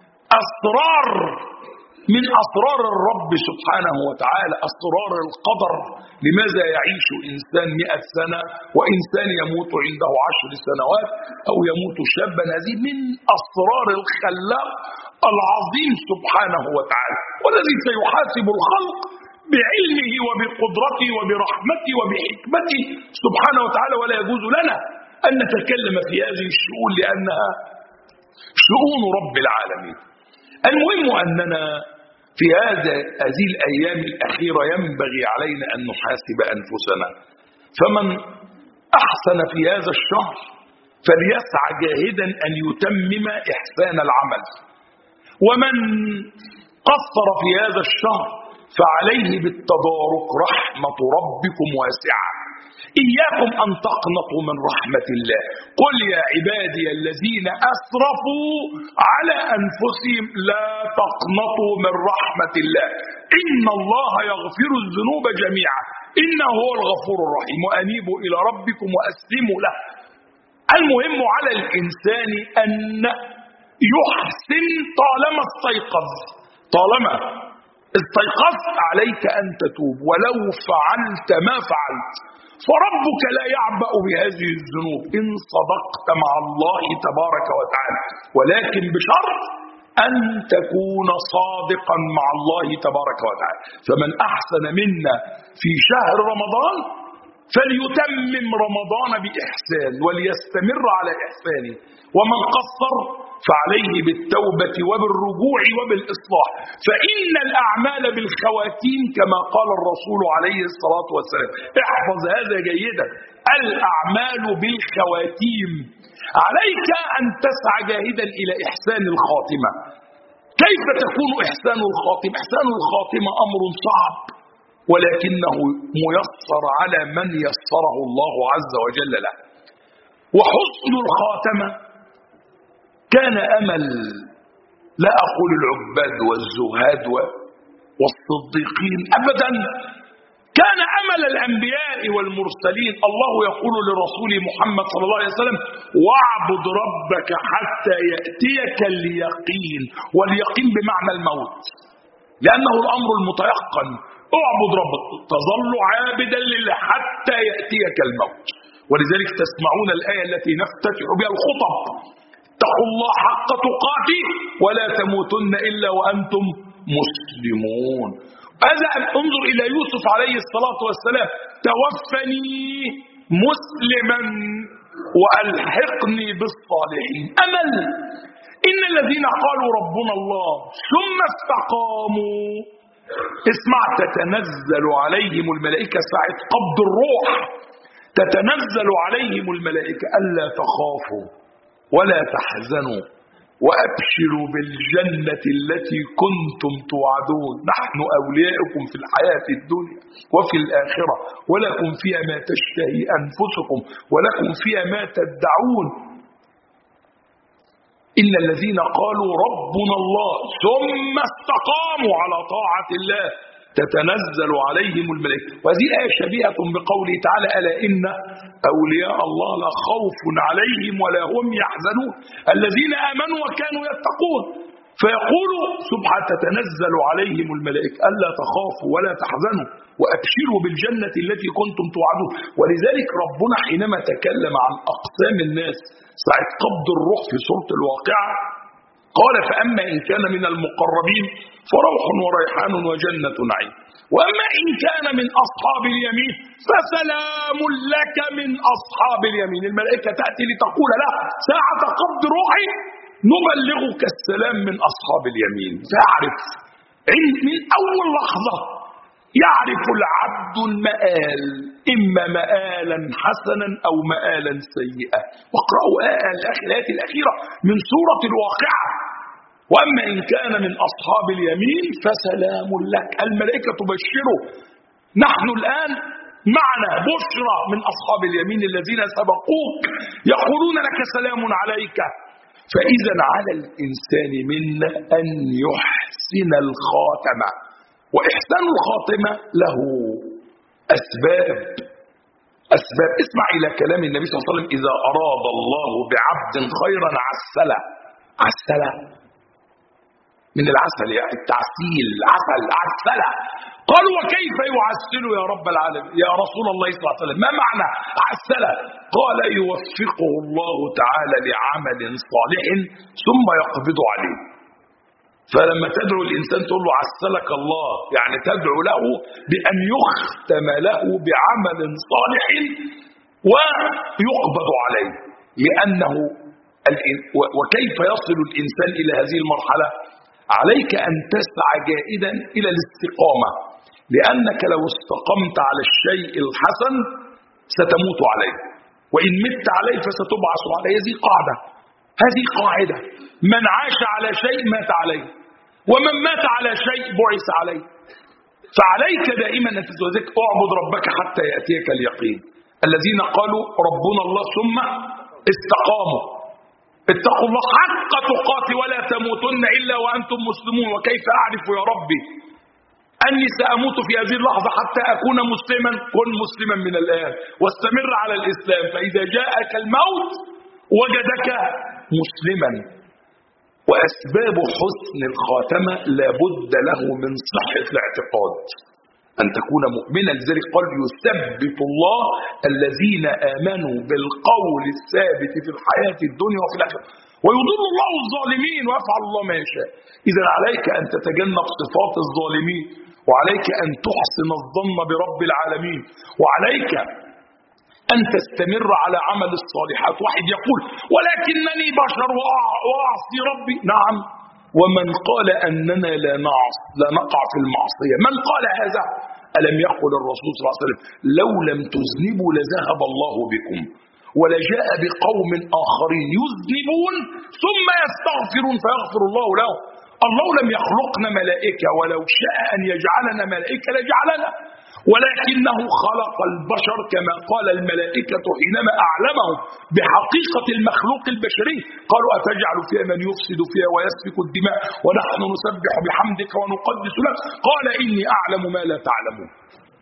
أسرار الرب سبحانه وتعالى، أسرار القدر. لماذا يعيش إنسان 100 سنة وإنسان يموت عنده 10 سنوات أو يموت شابا؟ هذه من أسرار الخلاق العظيم سبحانه وتعالى، والذي سيحاسب الخلق بعلمه وبقدرته وبرحمته وبحكمته سبحانه وتعالى. ولا يجوز لنا أن نتكلم في هذه الشؤون لأنها شؤون رب العالمين. المهم أننا في هذه الأيام الأخيرة ينبغي علينا أن نحاسب أنفسنا. فمن أحسن في هذا الشهر فليسعى جاهدا أن يتمم إحسان العمل، ومن قصر في هذا الشهر فعليه بالتدارك، رحمة ربكم واسعة. إياكم أن تقنطوا من رحمة الله. قل يا عبادي الذين أسرفوا على أنفسهم لا تقنطوا من رحمة الله إن الله يغفر الذنوب جميعا إنه هو الغفور الرحيم وأنيبوا إلى ربكم وأسلموا له. المهم على الإنسان أن يحسن طالما استيقظ. طالما استيقظت عليك أن تتوب ولو فعلت ما فعلت، فربك لا يعبأ بهذه الذنوب إن صدقت مع الله تبارك وتعالى، ولكن بشرط أن تكون صادقا مع الله تبارك وتعالى. فمن أحسن منا في شهر رمضان فليتمم رمضان بإحسان وليستمر على إحسانه، ومن قصر فعليه بالتوبة وبالرجوع وبالإصلاح، فإن الأعمال بالخواتيم كما قال الرسول عليه الصلاة والسلام. احفظ هذا جيدا، الأعمال بالخواتيم. عليك أن تسعى جاهدا إلى إحسان الخاتمة. كيف تكون إحسان الخاتمة؟ إحسان الخاتمة أمر صعب ولكنه ميسر على من يسره الله عز وجل له. وحسن الخاتمة كان أمل، لا أقول العباد والزهاد والصديقين أبدا، كان أمل الأنبياء والمرسلين. الله يقول لرسول محمد صلى الله عليه وسلم: واعبد ربك حتى يأتيك اليقين. واليقين بمعنى الموت، لأنه الأمر المتيقن. اعبد ربك، تظل عابدا لله حتى يأتيك الموت. ولذلك تسمعون الآية التي نفتتح بها الخطب: اتقوا الله حق تقاته ولا تموتن إلا وأنتم مسلمون. هذا انظر إلى يوسف عليه الصلاة والسلام: توفني مسلما وألحقني بالصالحين. أمل. إن الذين قالوا ربنا الله ثم استقاموا، اسمع، تتنزل عليهم الملائكة ساعة قبض الروح، تتنزل عليهم الملائكة ألا تخافوا ولا تحزنوا وأبشروا بالجنة التي كنتم توعدون نحن أولياؤكم في الحياة الدنيا وفي الآخرة ولكم فيها ما تشتهي أنفسكم ولكم فيها ما تدعون إن الذين قالوا ربنا الله ثم استقاموا على طاعة الله تتنزل عليهم الملائكة. وهذه آية شبيهة بقوله تعالى ألا إن أولياء الله لا خوف عليهم ولا هم يحزنون الذين آمنوا وكانوا يتقون. فيقول سبحانه تتنزل عليهم الملائكة ألا تخافوا ولا تحزنوا وأبشروا بالجنة التي كنتم توعدون. ولذلك ربنا حينما تكلم عن أقسام الناس ساعة قبض الروح في سورة الواقعة قال فأما إن كان من المقربين فروح وريحان وجنة نعيم وأما إن كان من أصحاب اليمين فسلام لك من أصحاب اليمين. الملائكة تأتي لتقول له ساعة قبض روحي نبلغك السلام من أصحاب اليمين. فاعرف من أول لحظة يعرف العبد المآل إما مآلا حسنا أو مآلا سيئا. واقرأوا الآيات الأخيرة من سورة الواقعة وأما إن كان من أصحاب اليمين فسلام لك. الملائكة تبشره. نحن الآن معنا بشرى من أصحاب اليمين الذين سبقوك يقولون لك سلام عليك. فإذا على الإنسان منا أن يحسن الخاتمة وإحسان الخاتمة له أسباب. اسمع إلى كلام النبي صلى الله عليه وسلم إذا أراد الله بعبد خيرا عسله من العسل يعني التعسيل عسله. قالوا وكيف يعسل يا رب العالمين يا رسول الله صلى الله عليه وسلم ما معنى عسله؟ قال يوفقه الله تعالى لعمل صالح ثم يقبض عليه. فلما تدعو الإنسان تقول له عسلك الله يعني تدعو له بأن يختم له بعمل صالح ويقبض عليه. لأنه وكيف يصل الإنسان إلى هذه المرحلة؟ عليك أن تسعى جائدا إلى الاستقامة لأنك لو استقمت على الشيء الحسن ستموت عليه وإن مت عليه فستبعث عليه. هذه قاعدة من عاش على شيء مات عليه ومن مات على شيء بعث عليه. فعليك دائما أن تتوذك اعبد ربك حتى يأتيك اليقين. الذين قالوا ربنا الله ثم استقاموا اتقوا الله حق تقاته ولا تموتن إلا وأنتم مسلمون. وكيف أعرف يا ربي أني سأموت في هذه اللحظة حتى أكون مسلما؟ كن مسلما من الآن واستمر على الإسلام فإذا جاءك الموت وجدك مسلما. وأسباب حسن الخاتمة لابد له من صحة الاعتقاد أن تكون مؤمنا. لذلك قال يثبت الله الذين آمنوا بالقول الثابت في الحياة الدنيا وفي الآخرة ويضل الله الظالمين ويفعل الله ما يشاء. إذا عليك أن تتجنب صفات الظالمين وعليك أن تحسن الظن برب العالمين وعليك أن تستمر على عمل الصالحات. واحد يقول ولكنني بشر وأعصي ربي. نعم ومن قال أننا لا نقع في المعصية من قال هذا؟ ألم يقل الرسول صلى الله عليه وسلم لو لم تذنبوا لذهب الله بكم ولجاء بقوم آخرين يذنبون ثم يستغفرون فيغفر الله لهم. الله لم يخلقنا ملائكة ولو شاء أن يجعلنا ملائكة لجعلنا ولكنه خلق البشر كما قال الملائكة حينما أعلمهم بحقيقة المخلوق البشري قالوا أتجعل فيها من يفسد فيها ويسفك الدماء ونحن نسبح بحمدك ونقدس لك قال إني أعلم ما لا تعلمون.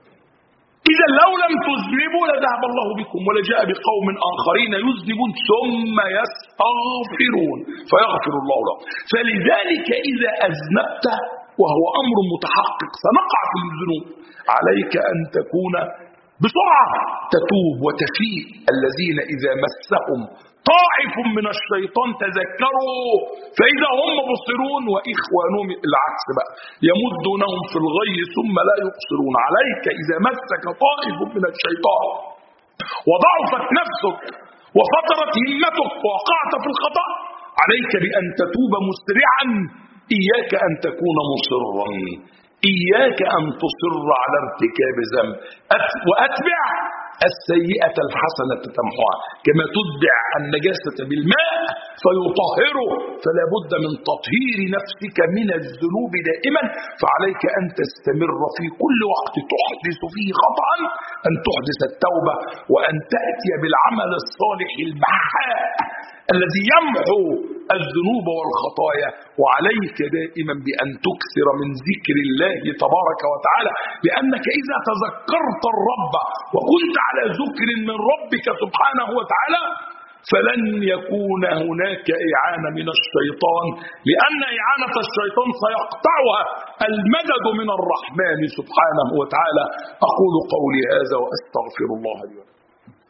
إذا لو لم تذنبوا لذهب الله بكم ولجاء بقوم آخرين يذنبون ثم يستغفرون فيغفر الله لهم. فلذلك إذا أذنبت وهو أمر متحقق سنقع في الذنوب عليك أن تكون بسرعة تتوب وتفيء. الذين إذا مسهم طائف من الشيطان تذكروا فإذا هم مبصرون وإخوانهم العكس بقى يمدونهم في الغي ثم لا يقصرون. عليك إذا مسك طائف من الشيطان وضعفت نفسك وفترت همتك ووقعت في الخطأ عليك بأن تتوب مسرعا. إياك أن تكون مصرا إياك أن تصر على ارتكاب ذنب وأتبع السيئة الحسنة تمحوها، كما تتبع النجاسة بالماء فيطهره. فلا بد من تطهير نفسك من الذنوب دائما. فعليك أن تستمر في كل وقت تحدث فيه خطأ أن تحدث التوبة، وأن تأتي بالعمل الصالح المحاء الذي يمحو الذنوب والخطايا. وعليك دائما بأن تكثر من ذكر الله تبارك وتعالى، لأنك إذا تذكرت الرب وكنت على ذكر من ربك سبحانه وتعالى فلن يكون هناك إعانة من الشيطان، لأن إعانة الشيطان سيقطعها المدد من الرحمن سبحانه وتعالى. أقول قولي هذا وأستغفر الله لي ولكم.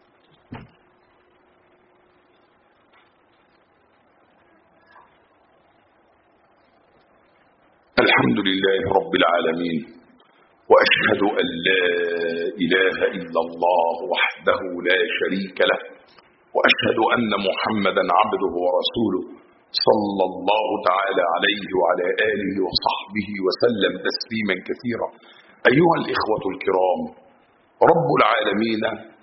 الحمد لله رب العالمين، وأشهد أن لا إله إلا الله وحده لا شريك له، وأشهد أن محمدا عبده ورسوله صلى الله تعالى عليه وعلى آله وصحبه وسلم تسليما كثيرا. أيها الإخوة الكرام، رب العالمين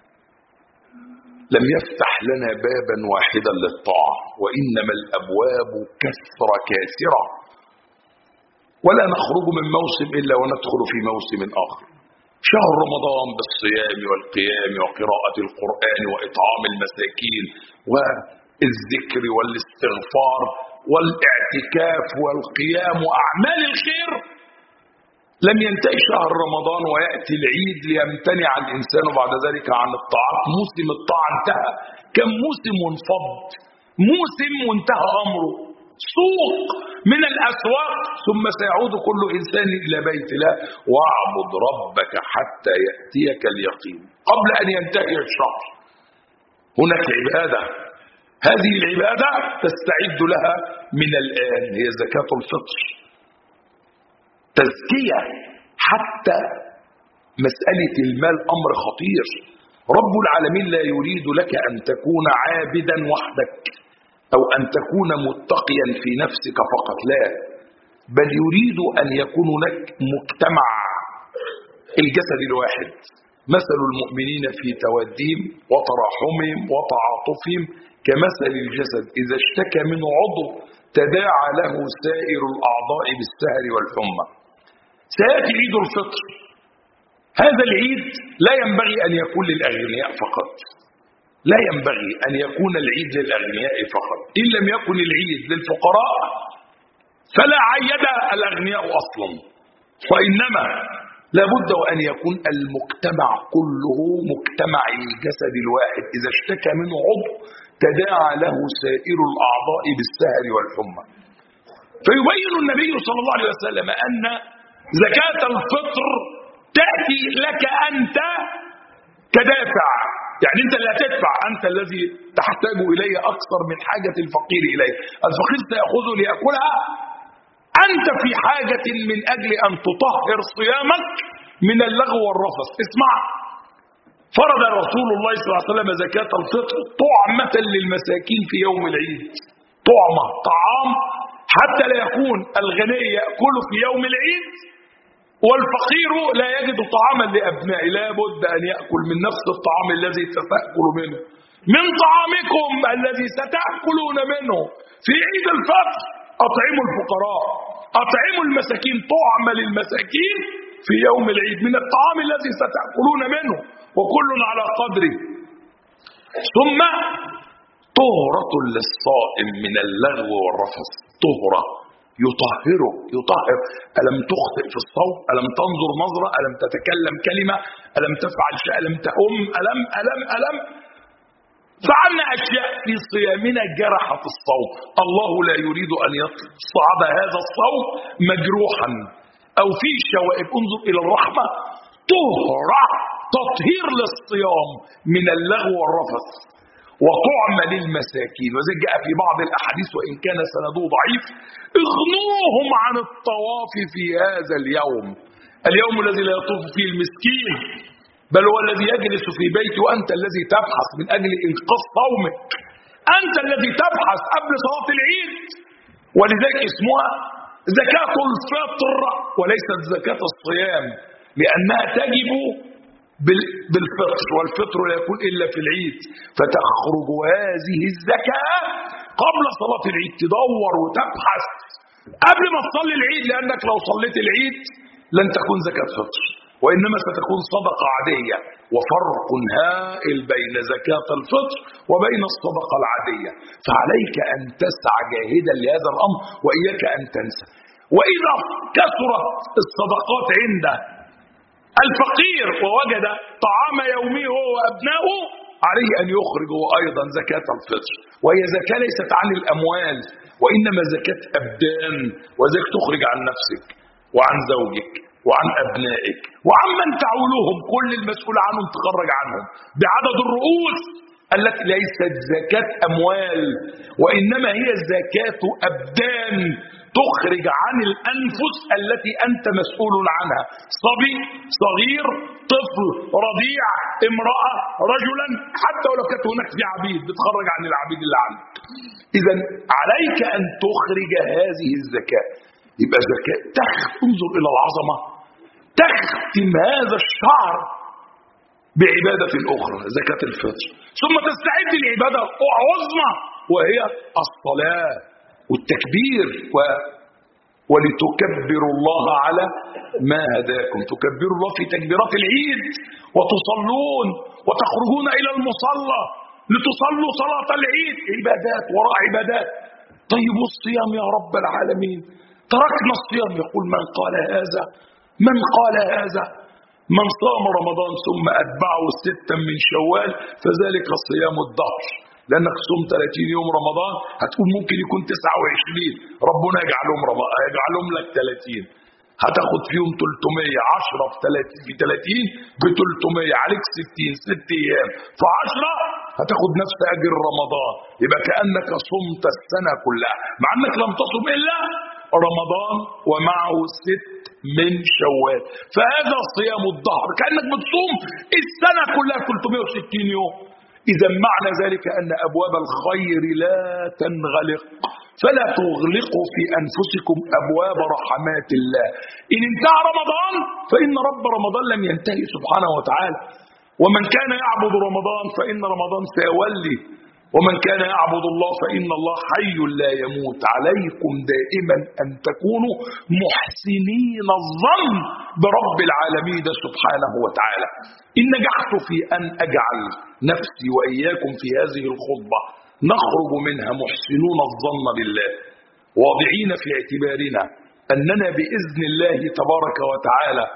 لم يفتح لنا بابا واحدا للطاعة، وإنما الأبواب كثرة، ولا نخرج من موسم إلا وندخل في موسم آخر. شهر رمضان بالصيام والقيام وقراءة القرآن وإطعام المساكين والذكر والاستغفار والاعتكاف والقيام وأعمال الخير. لم ينتهي شهر رمضان ويأتي العيد ليمتنع الإنسان بعد ذلك عن الطاعات. موسم الطاعة انتهى، كم موسم انفض، موسم وانتهى أمره، سوق من الأسواق، ثم سيعود كل إنسان إلى بيت الله. واعبد ربك حتى يأتيك اليقين. قبل أن ينتهي الشهر هناك عبادة، هذه العبادة تستعد لها من الآن، هي زكاة الفطر. تزكية، حتى مسألة المال أمر خطير. رب العالمين لا يريد لك أن تكون عابدا وحدك أو أن تكون متقيا في نفسك فقط، لا، بل يريد أن يكون لك مجتمع الجسد الواحد. مثل المؤمنين في توديهم وتراحمهم وتعاطفهم كمثل الجسد إذا اشتكى منه عضو تداعى له سائر الأعضاء بالسهر والحمى. سيأتي عيد الفطر. هذا العيد لا ينبغي أن يكون للأغنياء فقط، لا ينبغي أن يكون العيد للأغنياء فقط. إن لم يكن العيد للفقراء فلا عيد الأغنياء أصلا، وإنما لابد أن يكون المجتمع كله مجتمع الجسد الواحد. إذا اشتكى منه عضو تداعى له سائر الأعضاء بالسهر والحمى. فيبين النبي صلى الله عليه وسلم أن زكاة الفطر تأتي لك أنت كدافع، يعني أنت اللي هتدفع، أنت الذي تحتاج إليه أكثر من حاجة الفقير إليه. الفقير سيأخذه ليأكلها، أنت في حاجة من أجل أن تطهر صيامك من اللغو والرفث. اسمع، فرض رسول الله صلى الله عليه وسلم زكاة الفطر طعمة للمساكين في يوم العيد. طعمة، طعام، حتى لا يكون الغني يأكل في يوم العيد والفقير لا يجد طعاما لأبنائه. لا بد أن يأكل من نفس الطعام الذي ستأكل منه، من طعامكم الذي ستأكلون منه في عيد الفطر. أطعموا الفقراء، أطعموا المساكين، طعم للمساكين في يوم العيد من الطعام الذي ستأكلون منه، وكل على قدره. ثم طهرة للصائم من اللغو والرفث. طهرة، يطهر. ألم تخطئ في الصوم؟ ألم تنظر نظرة؟ ألم تتكلم كلمة؟ ألم تفعل شيء؟ ألم تأم؟ ألم فعلنا أشياء في صيامنا جرحت الصوم. الله لا يريد أن يصعد هذا الصوم مجروحا أو فيه شوائب. انظر إلى الرحمة. طهرة، تطهير للصيام من اللغو والرفث، وطعم للمساكين. وذلك جاء في بعض الأحاديث وإن كان سنده ضعيف: اغنوهم عن الطواف في هذا اليوم الذي لا يطوف فيه المسكين، بل هو الذي يجلس في بيته. وأنت الذي تبحث من أجل إنقاذ صومك، أنت الذي تبحث قبل صلاة العيد. ولذلك اسمها زكاة الفطر وليست زكاة الصيام، لأنها تجب بالفطر، والفطر لا يكون إلا في العيد، فتخرج هذه الزكاة قبل صلاة العيد. تدور وتبحث قبل ما تصلي العيد، لأنك لو صليت العيد لن تكون زكاة فطر، وإنما ستكون صدقة عادية. وفرق هائل بين زكاة الفطر وبين الصدقة العادية، فعليك أن تسعى جاهدا لهذا الأمر، وإياك أن تنسى. وإذا كثرت الصدقات عند الفقير ووجد طعام يومه هو وأبنائه، عليه أن يخرج أيضا زكاة الفطر، وهي زكاة ليست عن الأموال وإنما زكاة أبدان، وذلك تخرج عن نفسك وعن زوجك وعن أبنائك وعن من تعولهم، كل المسؤول عنهم تخرج عنهم بعدد الرؤوس التي ليست زكاة أموال وإنما هي زكاة أبدان، تخرج عن الأنفس التي أنت مسؤول عنها، صبي صغير، طفل رضيع، امرأة، رجلا، حتى ولو كانت هناك في عبيد بتخرج عن العبيد اللي عندك. إذا عليك أن تخرج هذه الزكاة. يبقى زكاة انظر إلى العظمة، تختم هذا الشعر بعبادة أخرى زكاة الفطر، ثم تستعد لعبادة عظمى وهي الصلاة والتكبير ولتكبروا الله على ما هداكم، تكبروا الله في تكبيرات العيد، وتصلون وتخرجون إلى المصلى لتصلوا صلاة العيد، عبادات وراء عبادات. طيب والصيام يا رب العالمين؟ تركنا الصيام. يقول من قال هذا من صام رمضان ثم أتبعه 6 من شوال فذلك صيام الدهر، لأنك صوم 30 يوم رمضان، هتقول ممكن يكون 29، ربنا يجعلهم لك 30، هتاخد فيهم 300، 10 في 30 ب 300، عليك 60، 6 أيام في 10 هتاخد نفس أجر رمضان، يبقى كأنك صمت السنة كلها، مع أنك لم تصم إلا رمضان ومعه 6 من شوال، فهذا صيام الدهر، كأنك بتصوم السنة كلها 360 يوم. إذا معنى ذلك أن أبواب الخير لا تنغلق، فلا تغلقوا في أنفسكم أبواب رحمات الله. إن انتهى رمضان فإن رب رمضان لم ينتهي سبحانه وتعالى، ومن كان يعبد رمضان فإن رمضان سيولي، ومن كان يعبد الله فإن الله حي لا يموت. عليكم دائما أن تكونوا محسنين الظن برب العالمين سبحانه وتعالى. إن نجحت في أن أجعل نفسي وإياكم في هذه الخطبة نخرج منها محسنون الظن بالله، واضعين في اعتبارنا أننا بإذن الله تبارك وتعالى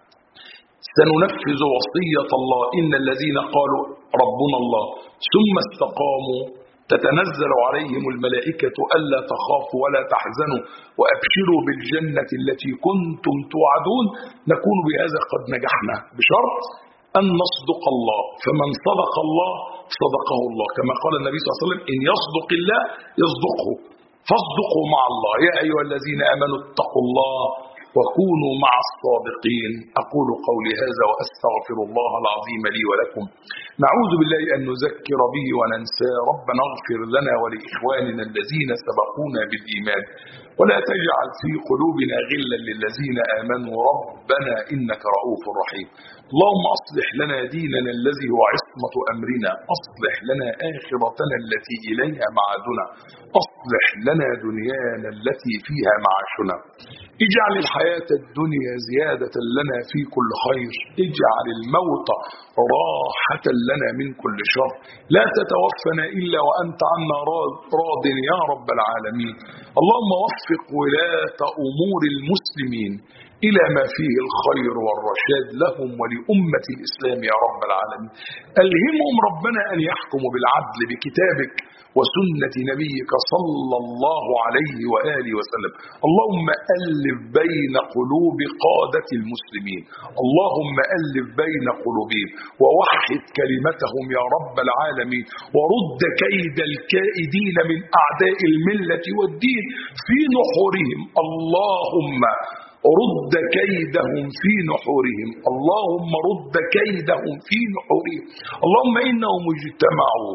سننفذ وصية الله: إن الذين قالوا ربنا الله ثم استقاموا تتنزل عليهم الملائكة ألا تخافوا ولا تحزنوا وأبشروا بالجنة التي كنتم توعدون. نكون بهذا قد نجحنا بشرط أن نصدق الله، فمن صدق الله صدقه الله، كما قال النبي صلى الله عليه وسلم: إن يصدق الله يصدقه، فاصدقوا مع الله يا أيها الذين آمنوا اتقوا الله وكونوا مع الصادقين. أقول قولي هذا وأستغفر الله العظيم لي ولكم. نعوذ بالله أن نذكر به وننسى. ربنا اغفر لنا ولإخواننا الذين سبقونا بالإيمان ولا تجعل في قلوبنا غلا للذين آمنوا ربنا إنك رؤوف رحيم. اللهم أصلح لنا ديننا الذي هو عصمة أمرنا، أصلح لنا آخرتنا التي إليها معادنا، أصلح لنا دنيانا التي فيها معاشنا. اجعل الحياة الدنيا زيادة لنا في كل خير، اجعل الموت راحة لنا من كل شر، لا تتوفنا إلا وأنت عنا راض يا رب العالمين. اللهم وفق ولاة أمور المسلمين إلى ما فيه الخير والرشاد لهم ولأمة الإسلام يا رب العالمين. ألهمهم ربنا أن يحكموا بالعدل بكتابك وسنة نبيك صلى الله عليه وآله وسلم. اللهم ألف بين قلوب قادة المسلمين، اللهم ألف بين قلوبهم ووحد كلمتهم يا رب العالمين، ورد كيد الكائدين من أعداء الملة والدين في نحورهم. اللهم رد كيدهم في نحورهم، اللهم رد كيدهم في نحورهم. اللهم إنهم اجتمعوا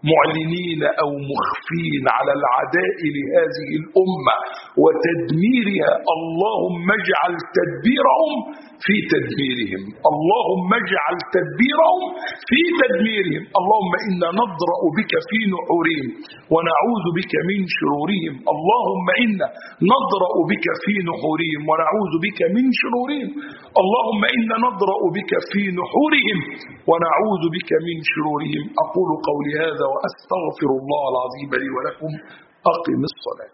معلنين أو مخفين على العداء لهذه الأمة وتدميرها. اللهم اجعل تدبيرهم في تدميرهم، اللهم اجعل تدبيرهم في تدميرهم. اللهم إنا نضرأ بك في نحورهم ونعوذ بك من شرورهم. اللهم إنا نضرأ بك في نحورهم ونعوذ بك من شرورهم. اللهم إنا نضرأ بك في نحورهم ونعوذ بك من شرورهم. أقول قولي هذا وأستغفر الله العظيم لي ولكم. أقم الصلاة.